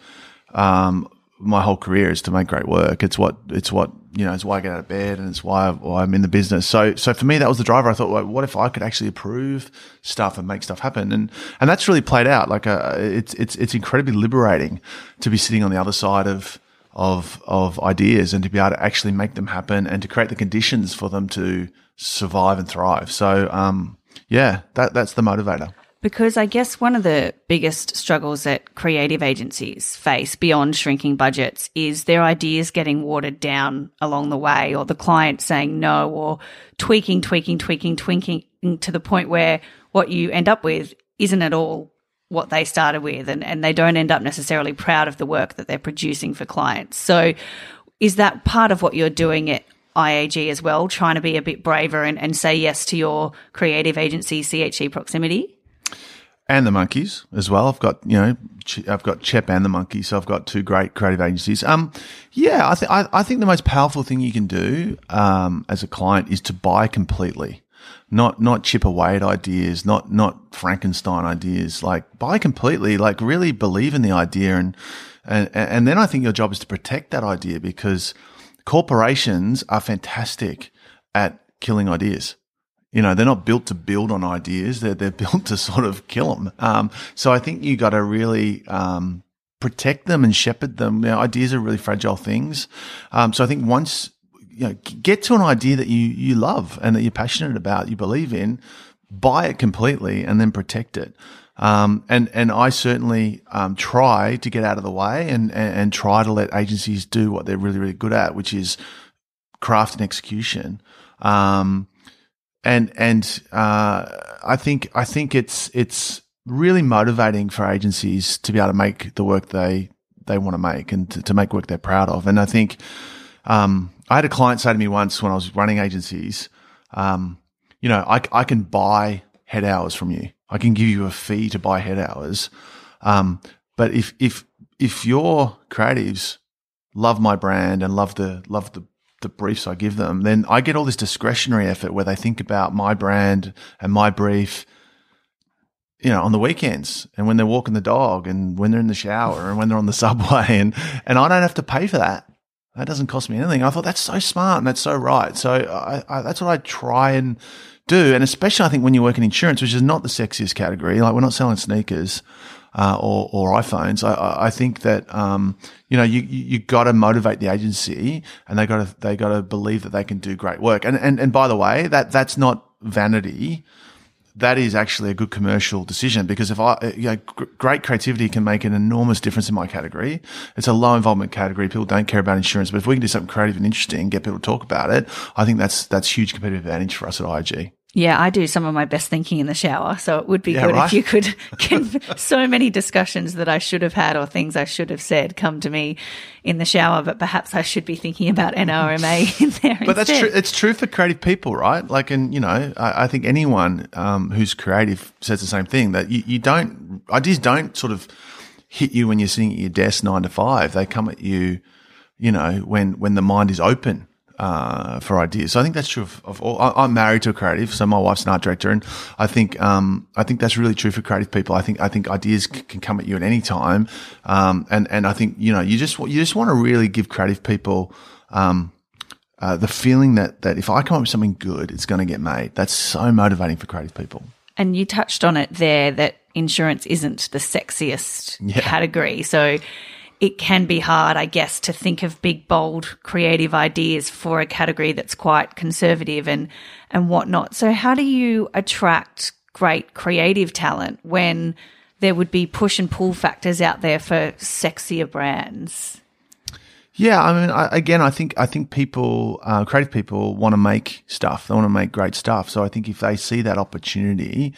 Speaker 6: um my whole career is to make great work. It's what, it's what, you know, it's why I get out of bed, and it's why, why I'm in the business. So, so for me, that was the driver. I thought, well, what if I could actually approve stuff and make stuff happen? And, and that's really played out. Like, uh, it's, it's, it's incredibly liberating to be sitting on the other side of, of, of ideas and to be able to actually make them happen and to create the conditions for them to survive and thrive. So, um, yeah, that, that's the motivator.
Speaker 5: Because I guess one of the biggest struggles that creative agencies face beyond shrinking budgets is their ideas getting watered down along the way, or the client saying no, or tweaking, tweaking, tweaking, tweaking to the point where what you end up with isn't at all what they started with, and, and they don't end up necessarily proud of the work that they're producing for clients. So is that part of what you're doing at I A G as well, trying to be a bit braver and, and say yes to your creative agency, C H E Proximity?
Speaker 6: And the Monkeys as well. I've got, you know, Ch- I've got Chep and the Monkeys, so I've got two great creative agencies. Um, yeah, I think I, I think the most powerful thing you can do um, as a client is to buy completely, not not chip away at ideas, not not Frankenstein ideas. Like, buy completely. Like, really believe in the idea, and and and then I think your job is to protect that idea, because corporations are fantastic at killing ideas. You know, they're not built to build on ideas. They're, they're built to sort of kill them. Um, so I think you got to really, um, protect them and shepherd them. You know, ideas are really fragile things. Um, so I think once, you know, get to an idea that you, you love and that you're passionate about, you believe in, buy it completely and then protect it. Um, and, and I certainly, um, try to get out of the way and, and, and try to let agencies do what they're really, really good at, which is craft and execution. Um, And and uh, I think I think it's it's really motivating for agencies to be able to make the work they they want to make and to, to make work they're proud of. And I think um, I had a client say to me once when I was running agencies, um, you know, I, I can buy head hours from you. I can give you a fee to buy head hours. Um, but if if if your creatives love my brand and love the love the the briefs I give them, then I get all this discretionary effort where they think about my brand and my brief, you know, on the weekends and when they're walking the dog and when they're in the shower and when they're on the subway, and, and I don't have to pay for that. That doesn't cost me anything. I thought that's so smart and that's so right. So I, I, that's what I try and do. And especially I think when you work in insurance, which is not the sexiest category, like we're not selling sneakers. Uh, or, or iPhones. I, I think that, um, you know, you, you, you got to motivate the agency and they got to, they got to believe that they can do great work. And, and, and by the way, that, that's not vanity. That is actually a good commercial decision, because if I, you know, g- great creativity can make an enormous difference in my category. It's a low involvement category. People don't care about insurance, but if we can do something creative and interesting and get people to talk about it, I think that's, that's huge competitive advantage for us at I A G.
Speaker 5: Yeah, I do some of my best thinking in the shower, so it would be
Speaker 6: Yeah,
Speaker 5: good
Speaker 6: right?
Speaker 5: if you could can so many discussions that I should have had or things I should have said come to me in the shower, but perhaps I should be thinking about N R M A in there
Speaker 6: But that's
Speaker 5: instead.
Speaker 6: true. It's true for creative people, right? Like, and you know, I, I think anyone um, who's creative says the same thing, that you, you don't, ideas don't sort of hit you when you're sitting at your desk nine to five. They come at you, you know, when, when the mind is open. Uh, for ideas. So I think that's true of, of all. I, I'm married to a creative, so my wife's an art director, and I think, um, I think that's really true for creative people. I think, I think ideas c- can come at you at any time. Um, and, and I think, you know, you just, you just want to really give creative people, um, uh, the feeling that, that if I come up with something good, it's going to get made. That's so motivating for creative people.
Speaker 5: And you touched on it there that insurance isn't the sexiest
Speaker 6: Yeah.
Speaker 5: category. So it can be hard, I guess, to think of big, bold, creative ideas for a category that's quite conservative and, and whatnot. So how do you attract great creative talent when there would be push and pull factors out there for sexier brands?
Speaker 6: Yeah, I mean, I, again, I think I think people, uh, creative people, want to make stuff. They want to make great stuff. So I think if they see that opportunity,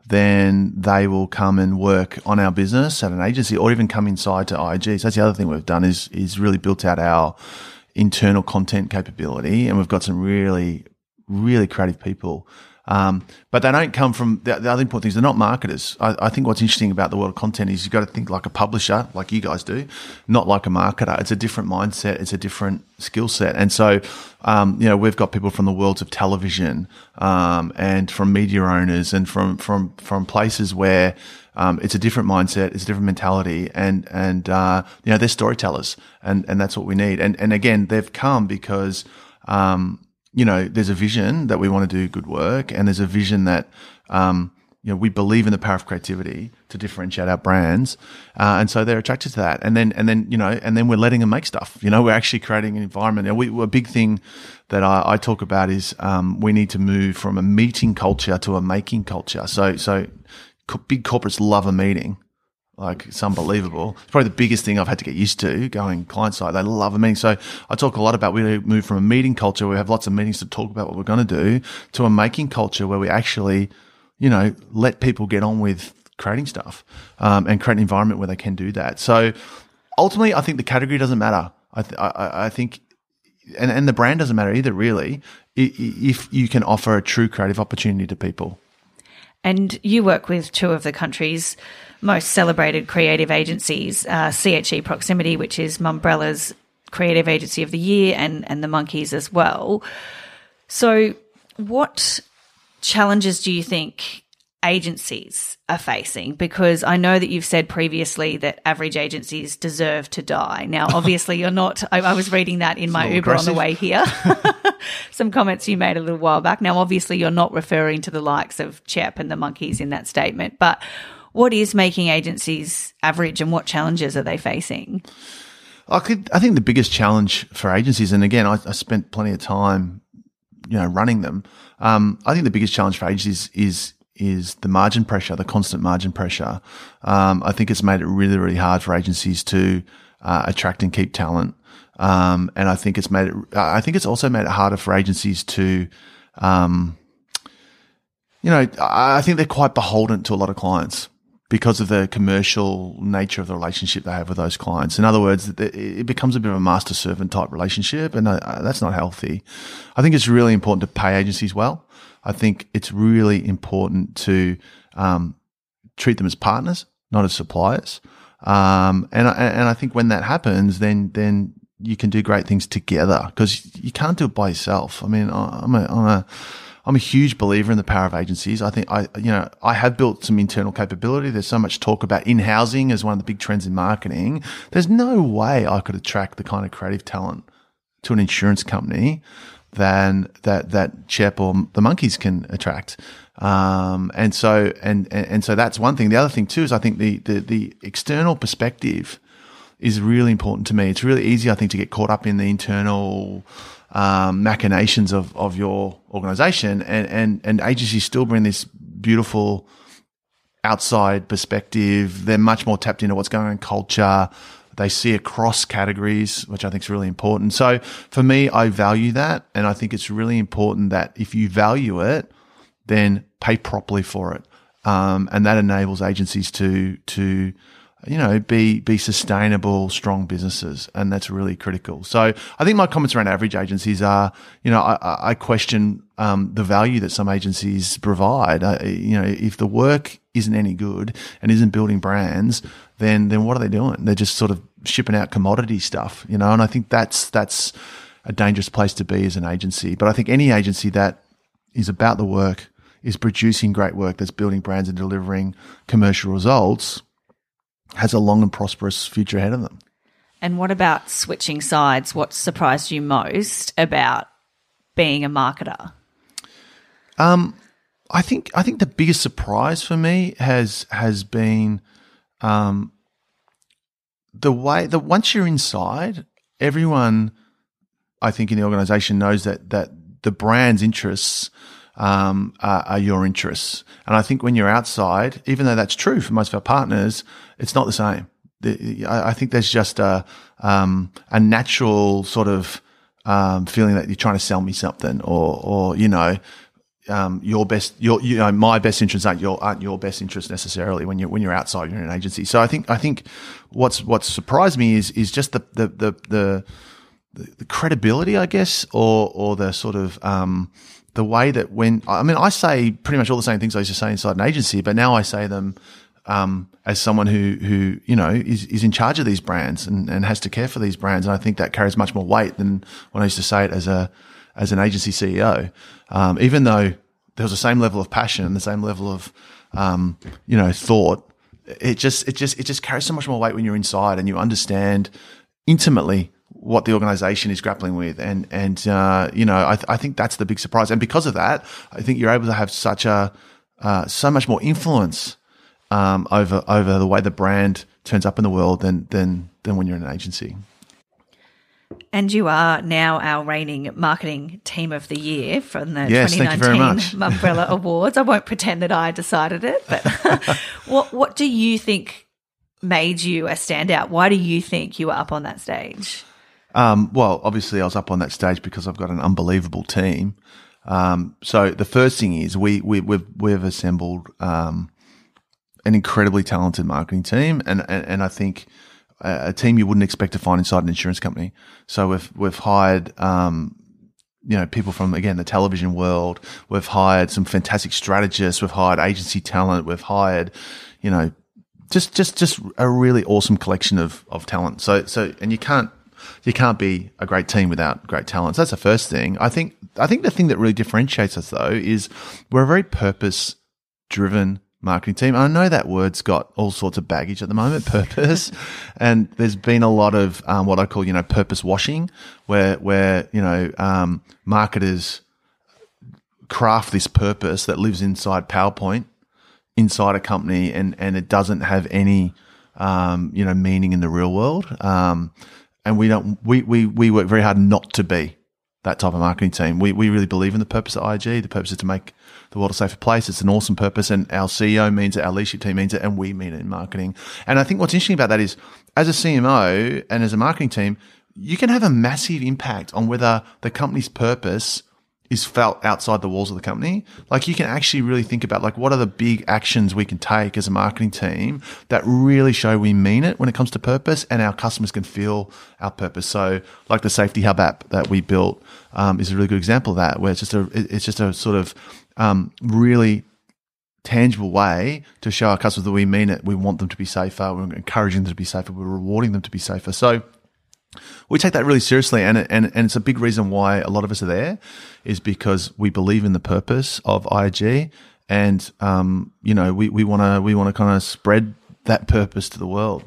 Speaker 6: then they will come and work on our business at an agency, or even come inside to I A G. So that's the other thing we've done is is really built out our internal content capability, and we've got some really, really creative people. Um, but they don't come from the, the other important things. They're not marketers. I, I think what's interesting about the world of content is you've got to think like a publisher, like you guys do, not like a marketer. It's a different mindset. It's a different skill set. And so, um, you know, we've got people from the worlds of television, um, and from media owners and from, from, from places where, um, it's a different mindset. It's a different mentality. And, and, uh, you know, they're storytellers, and, and that's what we need. And, and again, they've come because, um, you know, there's a vision that we want to do good work, and there's a vision that, um, you know, we believe in the power of creativity to differentiate our brands. Uh, and so they're attracted to that. And then, and then, you know, and then we're letting them make stuff. You know, we're actually creating an environment. And we, a big thing that I, I talk about is, um, we need to move from a meeting culture to a making culture. So, so co- big corporates love a meeting. Like, it's unbelievable. It's probably the biggest thing I've had to get used to going client side. They love a meeting. So I talk a lot about we move from a meeting culture where we have lots of meetings to talk about what we're going to do, to a making culture where we actually, you know, let people get on with creating stuff, um, and create an environment where they can do that. So ultimately, I think the category doesn't matter. I, th- I, I think, and, and the brand doesn't matter either, really, if you can offer a true creative opportunity to people.
Speaker 5: And you work with two of the country's most celebrated creative agencies, uh, C H E Proximity, which is Mumbrella's Creative Agency of the Year, and, and the Monkeys as well. So what challenges do you think agencies are facing? Because I know that you've said previously that average agencies deserve to die. Now, obviously, you're not. I, I was reading that in my Uber aggressive. on the way here. Some comments you made a little while back. Now, obviously, you're not referring to the likes of Cep and the Monkeys in that statement, but what is making agencies average, and what challenges are they facing?
Speaker 6: I could, I think the biggest challenge for agencies, and again, I, I spent plenty of time, you know, running them. Um, I think the biggest challenge for agencies is is the margin pressure, the constant margin pressure. Um, I think it's made it really, really hard for agencies to uh, attract and keep talent. Um, and I think it's made it. I think it's also made it harder for agencies to, um, you know, I think they're quite beholden to a lot of clients. because of the commercial nature of the relationship they have with those clients. In other words, it becomes a bit of a master-servant type relationship, and that's not healthy. I think it's really important to pay agencies well. I think it's really important to um, treat them as partners, not as suppliers. Um, and, and I think when that happens, then then you can do great things together, because you can't do it by yourself. I mean, I'm a, I'm a I'm a huge believer in the power of agencies. I think I, you know, I have built some internal capability. There's so much talk about in-housing as one of the big trends in marketing. There's no way I could attract the kind of creative talent to an insurance company than that, that Cep or the Monkeys can attract. Um, and so, and, and, and so that's one thing. The other thing too is I think the, the, the external perspective is really important to me. It's really easy, I think, to get caught up in the internal Um, machinations of, of your organization, and, and, and agencies still bring this beautiful outside perspective. They're much more tapped into what's going on in culture. They see across categories, which I think is really important. So for me, I value that. And I think it's really important that if you value it, then pay properly for it. Um, and that enables agencies to, to, you know, be, be sustainable, strong businesses. And that's really critical. So I think my comments around average agencies are, you know, I, I question, um, the value that some agencies provide. Uh, you know, if the work isn't any good and isn't building brands, then, then what are they doing? They're just sort of shipping out commodity stuff, you know, and I think that's, that's a dangerous place to be as an agency. But I think any agency that is about the work, is producing great work, that's building brands and delivering commercial results, has a long and prosperous future ahead of them.
Speaker 5: And what about switching sides? What surprised you most about being a marketer?
Speaker 6: Um, I think I think the biggest surprise for me has has been um, the way that once you're inside, everyone, I think, in the organisation knows that that the brand's interests um, are, are your interests. And I think when you're outside, even though that's true for most of our partners, it's not the same. The, I, I think there's just a um, a natural sort of um, feeling that you're trying to sell me something, or or you know, um, your best, your you know, my best interests aren't your aren't your best interests necessarily when you're when you're outside, you're in an agency. So I think I think what's what's surprised me is is just the the the the, the, the credibility, I guess, or or the sort of um, the way that when, I mean, I say pretty much all the same things I used to say inside an agency, but now I say them um, as someone who, who you know, is, is in charge of these brands and, and has to care for these brands. And I think that carries much more weight than when I used to say it as a as an agency C E O. Um, even though there was the same level of passion and the same level of, um, you know, thought, it just it just it just carries so much more weight when you're inside and you understand intimately what the organization is grappling with. And, and, uh, you know, I, th- I think that's the big surprise. And because of that, I think you're able to have such a, uh, so much more influence, um, over, over the way the brand turns up in the world than, than, than when you're in an agency.
Speaker 5: And you are now our reigning marketing team of the year from the
Speaker 6: yes,
Speaker 5: twenty nineteen
Speaker 6: thank you very much.
Speaker 5: Mumbrella Awards. I won't pretend that I decided it, but what, what do you think made you a standout? Why do you think you were up on that stage?
Speaker 6: Um, well, obviously I was up on that stage because I've got an unbelievable team. Um, so the first thing is we, we, we've, we've assembled, um, an incredibly talented marketing team. And, and, and I think a, a team you wouldn't expect to find inside an insurance company. So we've, we've hired, um, you know, people from, again, the television world. We've hired some fantastic strategists. We've hired agency talent. We've hired, you know, just, just, just a really awesome collection of, of talent. So, so, and you can't, You can't be a great team without great talent. So that's the first thing. I think I think the thing that really differentiates us, though, is we're a very purpose-driven marketing team. And I know that word's got all sorts of baggage at the moment, purpose. And there's been a lot of um, what I call, you know, purpose washing, where, where you know, um, marketers craft this purpose that lives inside PowerPoint, inside a company, and, and it doesn't have any, um, you know, meaning in the real world. Um And we don't, we, we, we work very hard not to be that type of marketing team. We, we really believe in the purpose of I G. The purpose is to make the world a safer place. It's an awesome purpose, and our C E O means it, our leadership team means it, and we mean it in marketing. And I think what's interesting about that is, as a C M O and as a marketing team, you can have a massive impact on whether the company's purpose is felt outside the walls of the company. Like you can actually really think about like what are the big actions we can take as a marketing team that really show we mean it when it comes to purpose, and our customers can feel our purpose. So like the Safety Hub app that we built um, is a really good example of that, where it's just a it's just a sort of um, really tangible way to show our customers that we mean it. We want them to be safer. We're encouraging them to be safer. We're rewarding them to be safer. So we take that really seriously, and, and and it's a big reason why a lot of us are there, is because we believe in the purpose of I A G, and um, you know we we want to we want to kind of spread that purpose to the world.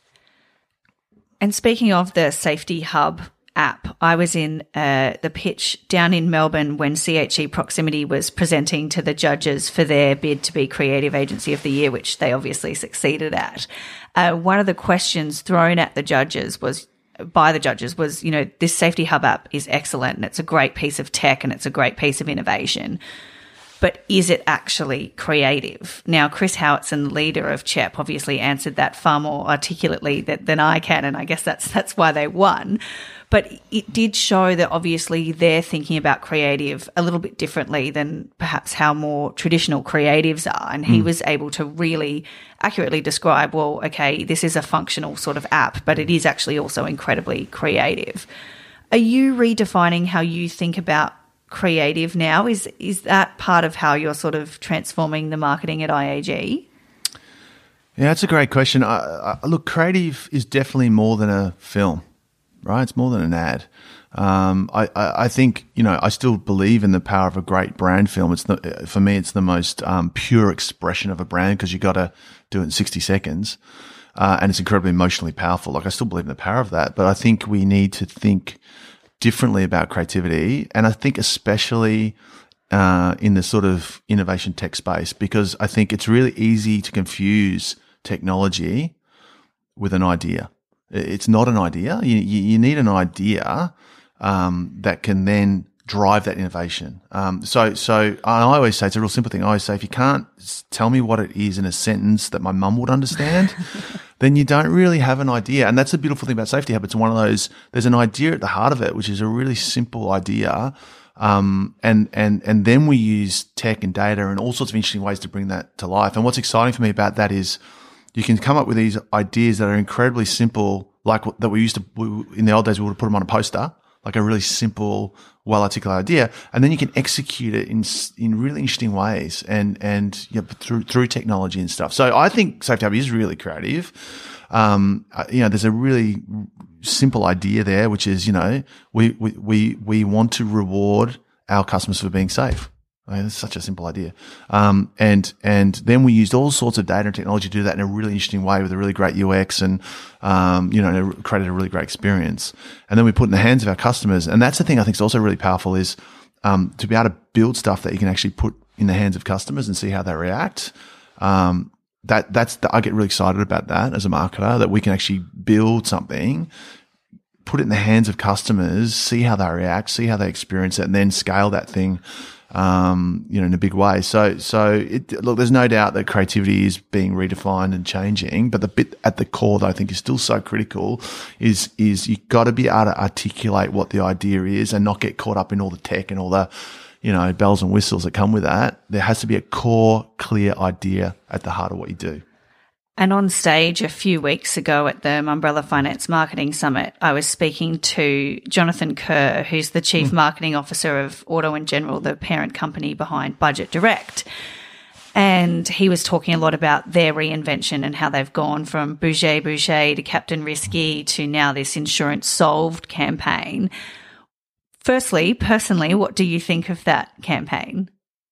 Speaker 5: And speaking of the Safety Hub app, I was in uh, the pitch down in Melbourne when C H E Proximity was presenting to the judges for their bid to be Creative Agency of the Year, which they obviously succeeded at. Uh, one of the questions thrown at the judges was. by the judges was, you know, this Safety Hub app is excellent and it's a great piece of tech and it's a great piece of innovation, but is it actually creative? Now, Chris Howatson, leader of C H E P, obviously answered that far more articulately that, than I can, and I guess that's that's why they won. But it did show that obviously they're thinking about creative a little bit differently than perhaps how more traditional creatives are. And he mm. was able to really accurately describe, well, okay, this is a functional sort of app, but it is actually also incredibly creative. Are you redefining how you think about creative now? Is is that part of how you're sort of transforming the marketing at I A G?
Speaker 6: Yeah, that's a great question. I, I, look, creative is definitely more than a film. Right, it's more than an ad. Um, I, I, I think you know I still believe in the power of a great brand film. It's the, for me, it's the most um, pure expression of a brand because you got to do it in sixty seconds, uh, and it's incredibly emotionally powerful. Like I still believe in the power of that, but I think we need to think differently about creativity, and I think especially uh, in the sort of innovation tech space, because I think it's really easy to confuse technology with an idea. It's not an idea. You, you, you need an idea um, that can then drive that innovation. Um, so, so I always say it's a real simple thing. I always say if you can't tell me what it is in a sentence that my mum would understand, then you don't really have an idea. And that's the beautiful thing about Safety Hub. It's one of those. There's an idea at the heart of it, which is a really simple idea. Um, and, and, and then we use tech and data and all sorts of interesting ways to bring that to life. And what's exciting for me about that is you can come up with these ideas that are incredibly simple, like that we used to, in the old days, we would have put them on a poster, like a really simple, well-articulated idea. And then you can execute it in, in really interesting ways and, and you know, through, through technology and stuff. So I think Safety Hub is really creative. Um, you know, there's a really simple idea there, which is, you know, we, we, we, we want to reward our customers for being safe. I mean, it's such a simple idea. Um, and, and then we used all sorts of data and technology to do that in a really interesting way with a really great U X and, um, you know, and it created a really great experience. And then we put it in the hands of our customers. And that's the thing I think is also really powerful is, um, to be able to build stuff that you can actually put in the hands of customers and see how they react. Um, that, that's, the, I get really excited about that as a marketer, that we can actually build something, put it in the hands of customers, see how they react, see how they experience it, and then scale that thing um, you know, in a big way. So, so it, look, there's no doubt that creativity is being redefined and changing, but the bit at the core that I think is still so critical is, is you've got to be able to articulate what the idea is and not get caught up in all the tech and all the, you know, bells and whistles that come with that. There has to be a core, clear idea at the heart of what you do.
Speaker 5: And on stage a few weeks ago at the Mumbrella Finance Marketing Summit, I was speaking to Jonathan Kerr, who's the Chief mm. Marketing Officer of Auto and General, the parent company behind Budget Direct. And he was talking a lot about their reinvention and how they've gone from Bouger Bouger to Captain Risky to now this Insurance Solved campaign. Firstly, personally, what do you think of that campaign?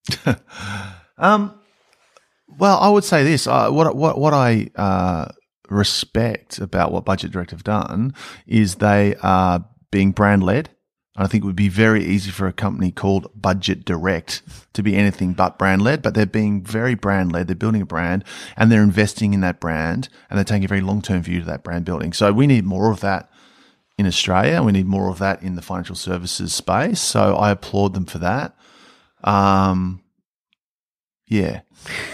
Speaker 6: um. Well, I would say this. Uh, what what what I uh, respect about what Budget Direct have done is they are being brand led. I think it would be very easy for a company called Budget Direct to be anything but brand led, but they're being very brand led. They're building a brand and they're investing in that brand and they're taking a very long term view to that brand building. So we need more of that in Australia. We need more of that in the financial services space. So I applaud them for that. Um, yeah.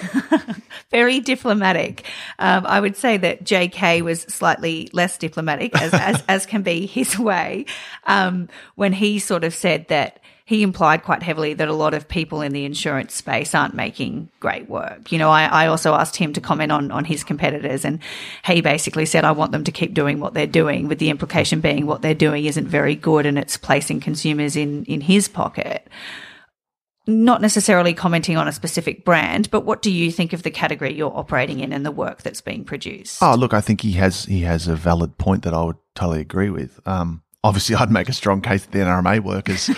Speaker 5: Very diplomatic. Um, I would say that J K was slightly less diplomatic, as as, as can be his way, um, when he sort of said that he implied quite heavily that a lot of people in the insurance space aren't making great work. You know, I, I also asked him to comment on, on his competitors, and he basically said, I want them to keep doing what they're doing, with the implication being what they're doing isn't very good and it's placing consumers in, in his pocket. Not necessarily commenting on a specific brand, but what do you think of the category you're operating in and the work that's being produced?
Speaker 6: Oh, look, I think he has he has a valid point that I would totally agree with. Um, obviously, I'd make a strong case that the N R M A work has,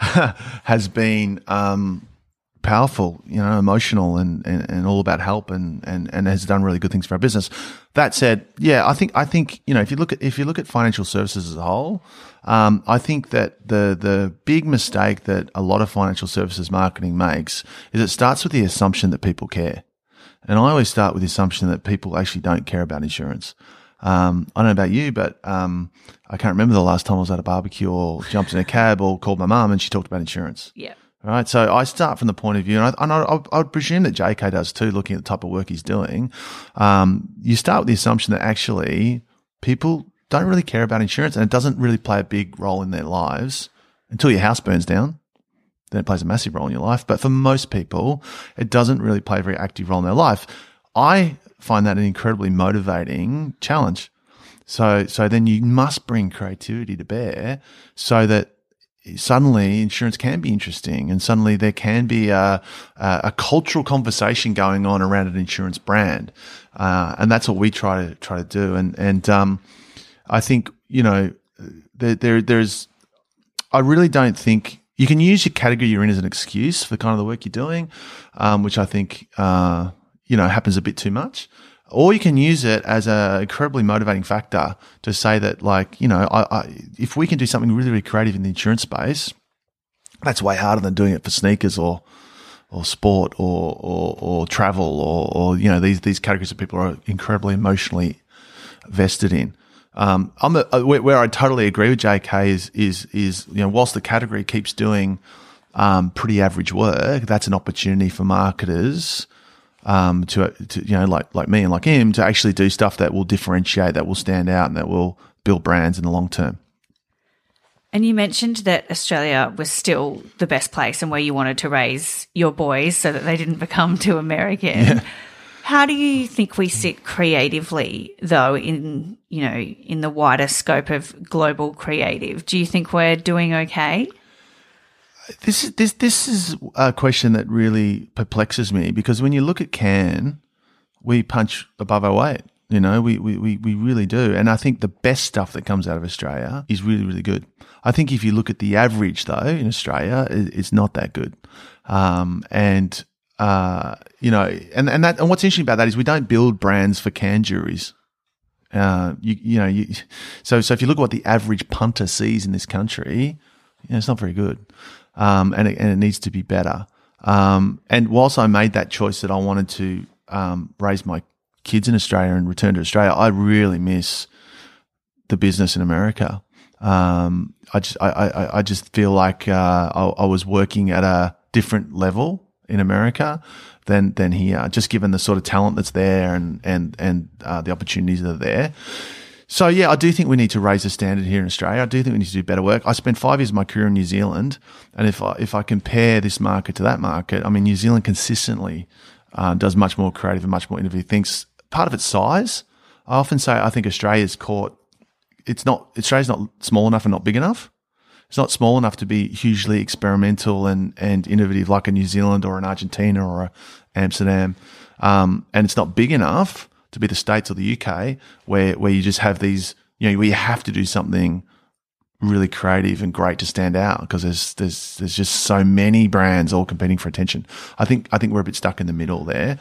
Speaker 6: has been um, powerful, you know, emotional and, and, and all about help, and, and, and has done really good things for our business. That said, yeah, I think I think you know if you look at if you look at financial services as a whole. Um, I think that the the big mistake that a lot of financial services marketing makes is it starts with the assumption that people care. And I always start with the assumption that people actually don't care about insurance. Um, I don't know about you, but um, I can't remember the last time I was at a barbecue or jumped in a cab or called my mum and she talked about insurance.
Speaker 5: Yeah.
Speaker 6: Right. So I start from the point of view, and I, and I, I would presume that J K does too, looking at the type of work he's doing. Um, you start with the assumption that actually people don't really care about insurance, and it doesn't really play a big role in their lives until your house burns down. Then it plays a massive role in your life. But for most people, it doesn't really play a very active role in their life. I find that an incredibly motivating challenge. So, so then you must bring creativity to bear so that suddenly insurance can be interesting, and suddenly there can be a, a, a cultural conversation going on around an insurance brand. Uh, and that's what we try to try to do. And, and, um, I think, you know, there, there, there's, I really don't think you can use your category you're in as an excuse for the kind of the work you're doing, um, which I think, uh, you know, happens a bit too much. Or you can use it as an incredibly motivating factor to say that, like, you know, I, I, if we can do something really, really creative in the insurance space, that's way harder than doing it for sneakers or, or sport or, or, or travel or, or, you know, these, these categories that people are incredibly emotionally vested in. Um, I'm a, where, where I totally agree with J K is, is, is, you know, whilst the category keeps doing, um, pretty average work, that's an opportunity for marketers, um, to, to, you know, like, like me and like him to actually do stuff that will differentiate, that will stand out, and that will build brands in the long term.
Speaker 5: And you mentioned that Australia was still the best place and where you wanted to raise your boys so that they didn't become too American. Yeah. How do you think we sit creatively, though, in, you know, in the wider scope of global creative? Do you think we're doing okay?
Speaker 6: This is this this is a question that really perplexes me, because when you look at Cannes, we punch above our weight. You know, we, we, we, we really do. And I think the best stuff that comes out of Australia is really, really good. I think if you look at the average, though, in Australia, it, it's not that good. Um, and Uh, you know, and, and that, and what's interesting about that is we don't build brands for Cannes juries. Uh, you, you know, you, so, so if you look at what the average punter sees in this country, you know, it's not very good. Um, and it, and it needs to be better. Um, and whilst I made that choice that I wanted to, um, raise my kids in Australia and return to Australia, I really miss the business in America. Um, I just, I, I, I just feel like, uh, I, I was working at a different level in America than than here, just given the sort of talent that's there and and and uh, the opportunities that are there. So yeah, I do think we need to raise the standard here in Australia. I do think we need to do better work. I spent five years of my career in New Zealand, and if I, if I compare this market to that market, I mean, New Zealand consistently uh, does much more creative and much more innovative things. Part of its size, I often say, I think Australia's caught. It's not Australia's not small enough and not big enough. It's not small enough to be hugely experimental and, and innovative like a New Zealand or an Argentina or a Amsterdam. Um, and it's not big enough to be the States or the U K where, where you just have these, you know, where you have to do something really creative and great to stand out, because there's, there's, there's just so many brands all competing for attention. I think, I think we're a bit stuck in the middle there.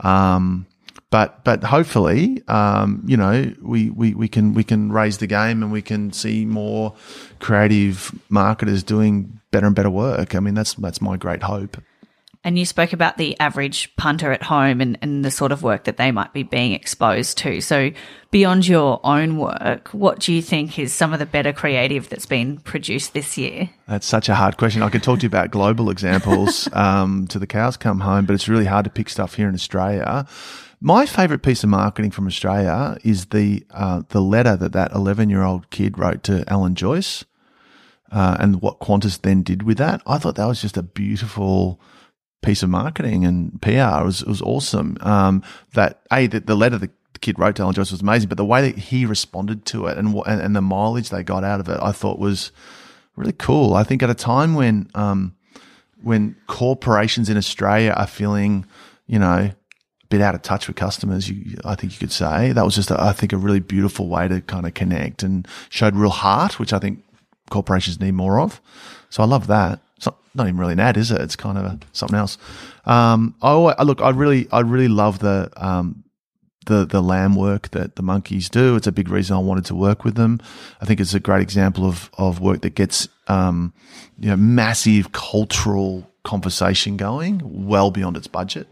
Speaker 6: Um, But but hopefully, um, you know, we, we, we can we can raise the game and we can see more creative marketers doing better and better work. I mean, that's that's my great hope.
Speaker 5: And you spoke about the average punter at home and, and the sort of work that they might be being exposed to. So beyond your own work, what do you think is some of the better creative that's been produced this year?
Speaker 6: That's such a hard question. I could talk to you about global examples um, to the cows come home, but it's really hard to pick stuff here in Australia. My favourite piece of marketing from Australia is the uh, the letter that that eleven-year-old kid wrote to Alan Joyce. uh, and what Qantas then did with that, I thought that was just a beautiful piece of marketing and P R. It was, it was awesome. Um, that a the, the letter the kid wrote to Alan Joyce was amazing, but the way that he responded to it and and, and the mileage they got out of it, I thought was really cool. I think at a time when um, when corporations in Australia are feeling, you know, a bit out of touch with customers, you, I think you could say that was just, a, I think, a really beautiful way to kind of connect and showed real heart, which I think corporations need more of. So I love that. It's not, not even really an ad, is it? It's kind of a, something else. Um, I, I look, I really, I really love the um, the the lamb work that the Monkeys do. It's a big reason I wanted to work with them. I think it's a great example of of work that gets um, you know, massive cultural conversation going well beyond its budget.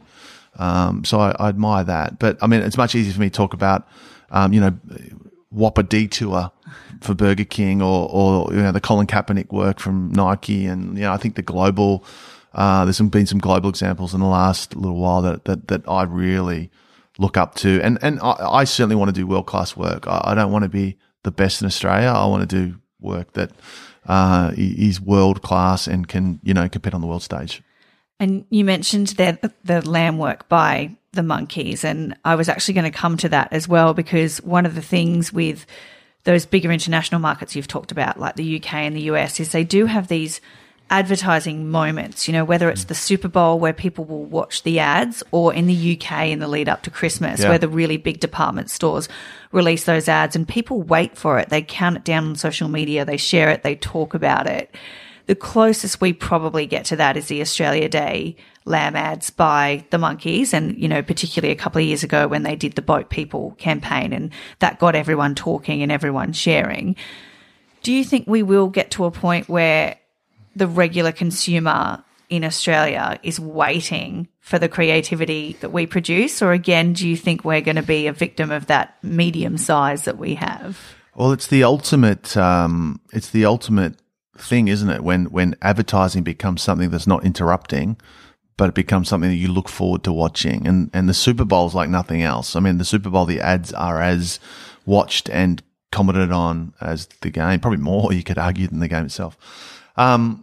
Speaker 6: Um, so I, I admire that. But I mean, it's much easier for me to talk about um, you know, Whopper Detour for Burger King, or or you know, the Colin Kaepernick work from Nike, and you know, I think the global uh, there's some, been some global examples in the last little while that that that I really look up to, and and I, I certainly want to do world class work. I, I don't want to be the best in Australia. I want to do work that uh, is world class and can, you know, compete on the world stage.
Speaker 5: And you mentioned the the lamb work by the Monkeys, and I was actually going to come to that as well, because one of the things with those bigger international markets you've talked about, like the U K and the U S, is they do have these advertising moments, you know, whether it's the Super Bowl where people will watch the ads, or in the U K in the lead up to Christmas, yeah, where the really big department stores release those ads and people wait for it. They count it down on social media, they share it, they talk about it. The closest we probably get to that is the Australia Day lamb ads by the Monkeys, and, you know, particularly a couple of years ago when they did the Boat People campaign, and that got everyone talking and everyone sharing. Do you think we will get to a point where the regular consumer in Australia is waiting for the creativity that we produce? Or again, do you think we're going to be a victim of that medium size that we have?
Speaker 6: Well, it's the ultimate, um, it's the ultimate thing, isn't it? When, when advertising becomes something that's not interrupting, but it becomes something that you look forward to watching. And, and the Super Bowl is like nothing else. I mean, the Super Bowl, the ads are as watched and commented on as the game, probably more, you could argue, than the game itself. Um,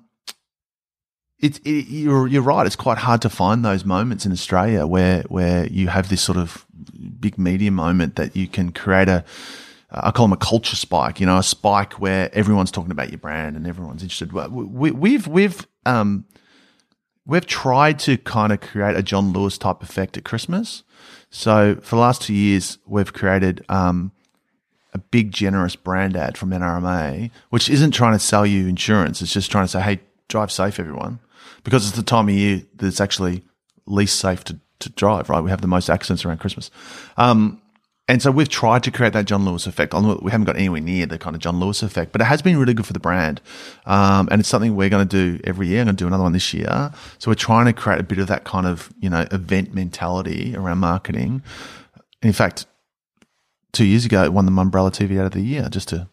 Speaker 6: It's it, you're you're right. It's quite hard to find those moments in Australia where where you have this sort of big media moment that you can create a, I call them a culture spike. You know, a spike where everyone's talking about your brand and everyone's interested. We, we've we've um we've tried to kind of create a John Lewis type effect at Christmas. So for the last two years, we've created um a big generous brand ad from N R M A, which isn't trying to sell you insurance. It's just trying to say, hey, drive safe, everyone. Because it's the time of year that it's actually least safe to, to drive, right? We have the most accidents around Christmas. Um, and so we've tried to create that John Lewis effect. We haven't got anywhere near the kind of John Lewis effect, but it has been really good for the brand. Um, and it's something we're going to do every year. I'm going to do another one this year. So we're trying to create a bit of that kind of, you know, event mentality around marketing. And in fact, two years ago, it won the Mumbrella T V Ad of the Year, just to...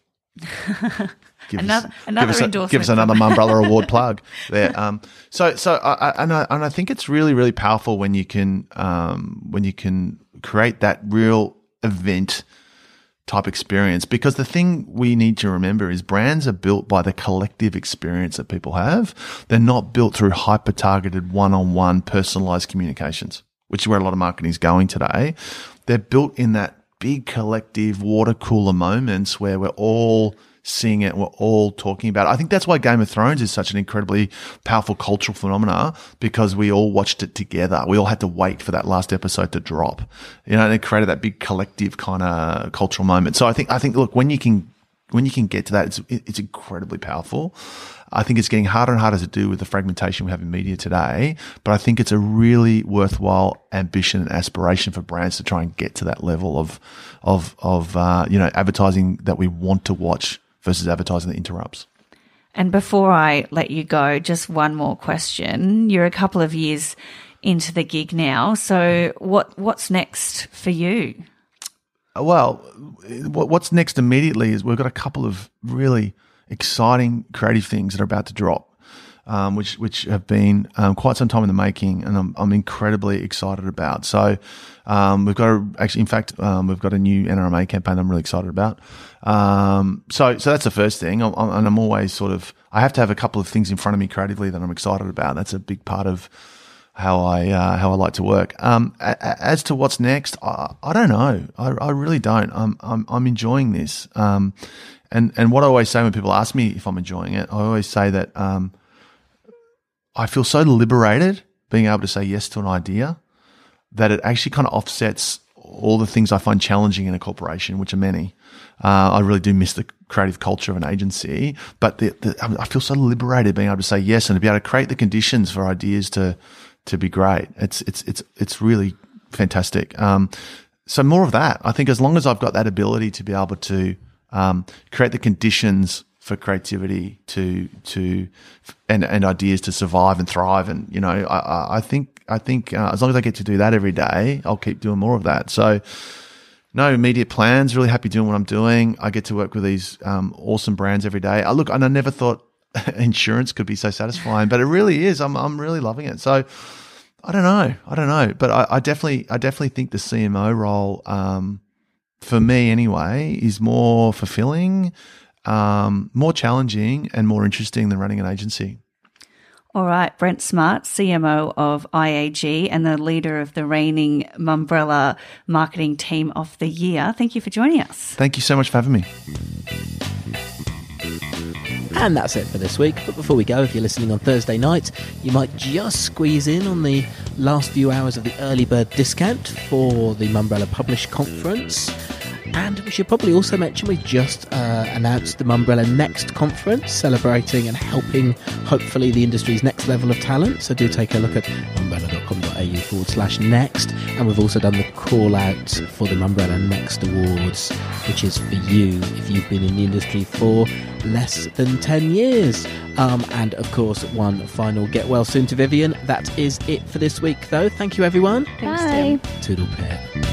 Speaker 6: Give
Speaker 5: another
Speaker 6: us,
Speaker 5: another
Speaker 6: give us
Speaker 5: endorsement.
Speaker 6: A, give us another Mumbrella Award plug there. Um, so, so I, I, and I and I think it's really, really powerful when you can um, when you can create that real event type experience. Because the thing we need to remember is brands are built by the collective experience that people have. They're not built through hyper targeted, one on one, personalized communications, which is where a lot of marketing is going today. They're built in that big collective water cooler moments where we're all seeing it, we're all talking about it. I think that's why Game of Thrones is such an incredibly powerful cultural phenomena, because we all watched it together. We all had to wait for that last episode to drop, you know, and it created that big collective kind of cultural moment. So I think, I think, look, when you can, when you can get to that, it's, it's incredibly powerful. I think it's getting harder and harder to do with the fragmentation we have in media today, but I think it's a really worthwhile ambition and aspiration for brands to try and get to that level of, of, of, uh, you know, advertising that we want to watch versus advertising that interrupts.
Speaker 5: And before I let you go, just one more question. You're a couple of years into the gig now, so what what's next for you?
Speaker 6: Well, what's next immediately is we've got a couple of really exciting creative things that are about to drop. um, which which have been um, quite some time in the making, and I'm, I'm incredibly excited about. So um, we've got a, actually, in fact, um, we've got a new N R M A campaign I'm really excited about. Um, so so that's the first thing, I'm, I'm, and I'm always sort of I have to have a couple of things in front of me creatively that I'm excited about. That's a big part of how I uh, how I like to work. Um, a- as to what's next, I, I don't know. I, I really don't. I'm I'm I'm enjoying this. Um, and and what I always say when people ask me if I'm enjoying it, I always say that um, I feel so liberated being able to say yes to an idea that it actually kind of offsets all the things I find challenging in a corporation, which are many. Uh, I really do miss the creative culture of an agency, but the, the, I feel so liberated being able to say yes and to be able to create the conditions for ideas to to be great. It's it's it's it's really fantastic. Um, so more of that. I think as long as I've got that ability to be able to um, create the conditions for creativity to to and and ideas to survive and thrive, and you know, I I think I think uh, as long as I get to do that every day, I'll keep doing more of that. So no immediate plans. Really happy doing what I'm doing. I get to work with these um, awesome brands every day. I look, and I never thought insurance could be so satisfying, but it really is. I'm I'm really loving it. So I don't know, I don't know, but I, I definitely I definitely think the C M O role, um, for me anyway, is more fulfilling, um, more challenging, and more interesting than running an agency.
Speaker 5: All right, Brent Smart, C M O of I A G and the leader of the reigning Mumbrella Marketing Team of the Year. Thank you for joining us.
Speaker 6: Thank you so much for having me.
Speaker 4: And that's it for this week. But before we go, if you're listening on Thursday night, you might just squeeze in on the last few hours of the early bird discount for the Mumbrella Publish Conference. And we should probably also mention we just uh, announced the Mumbrella Next Conference, celebrating and helping, hopefully, the industry's next level of talent. So do take a look at mumbrella.com.au forward slash next. And we've also done the call out for the Mumbrella Next Awards, which is for you if you've been in the industry for less than ten years. Um, and, of course, one final get well soon to Vivian. That is it for this week, though. Thank you, everyone.
Speaker 1: Bye.
Speaker 4: Toodle pip.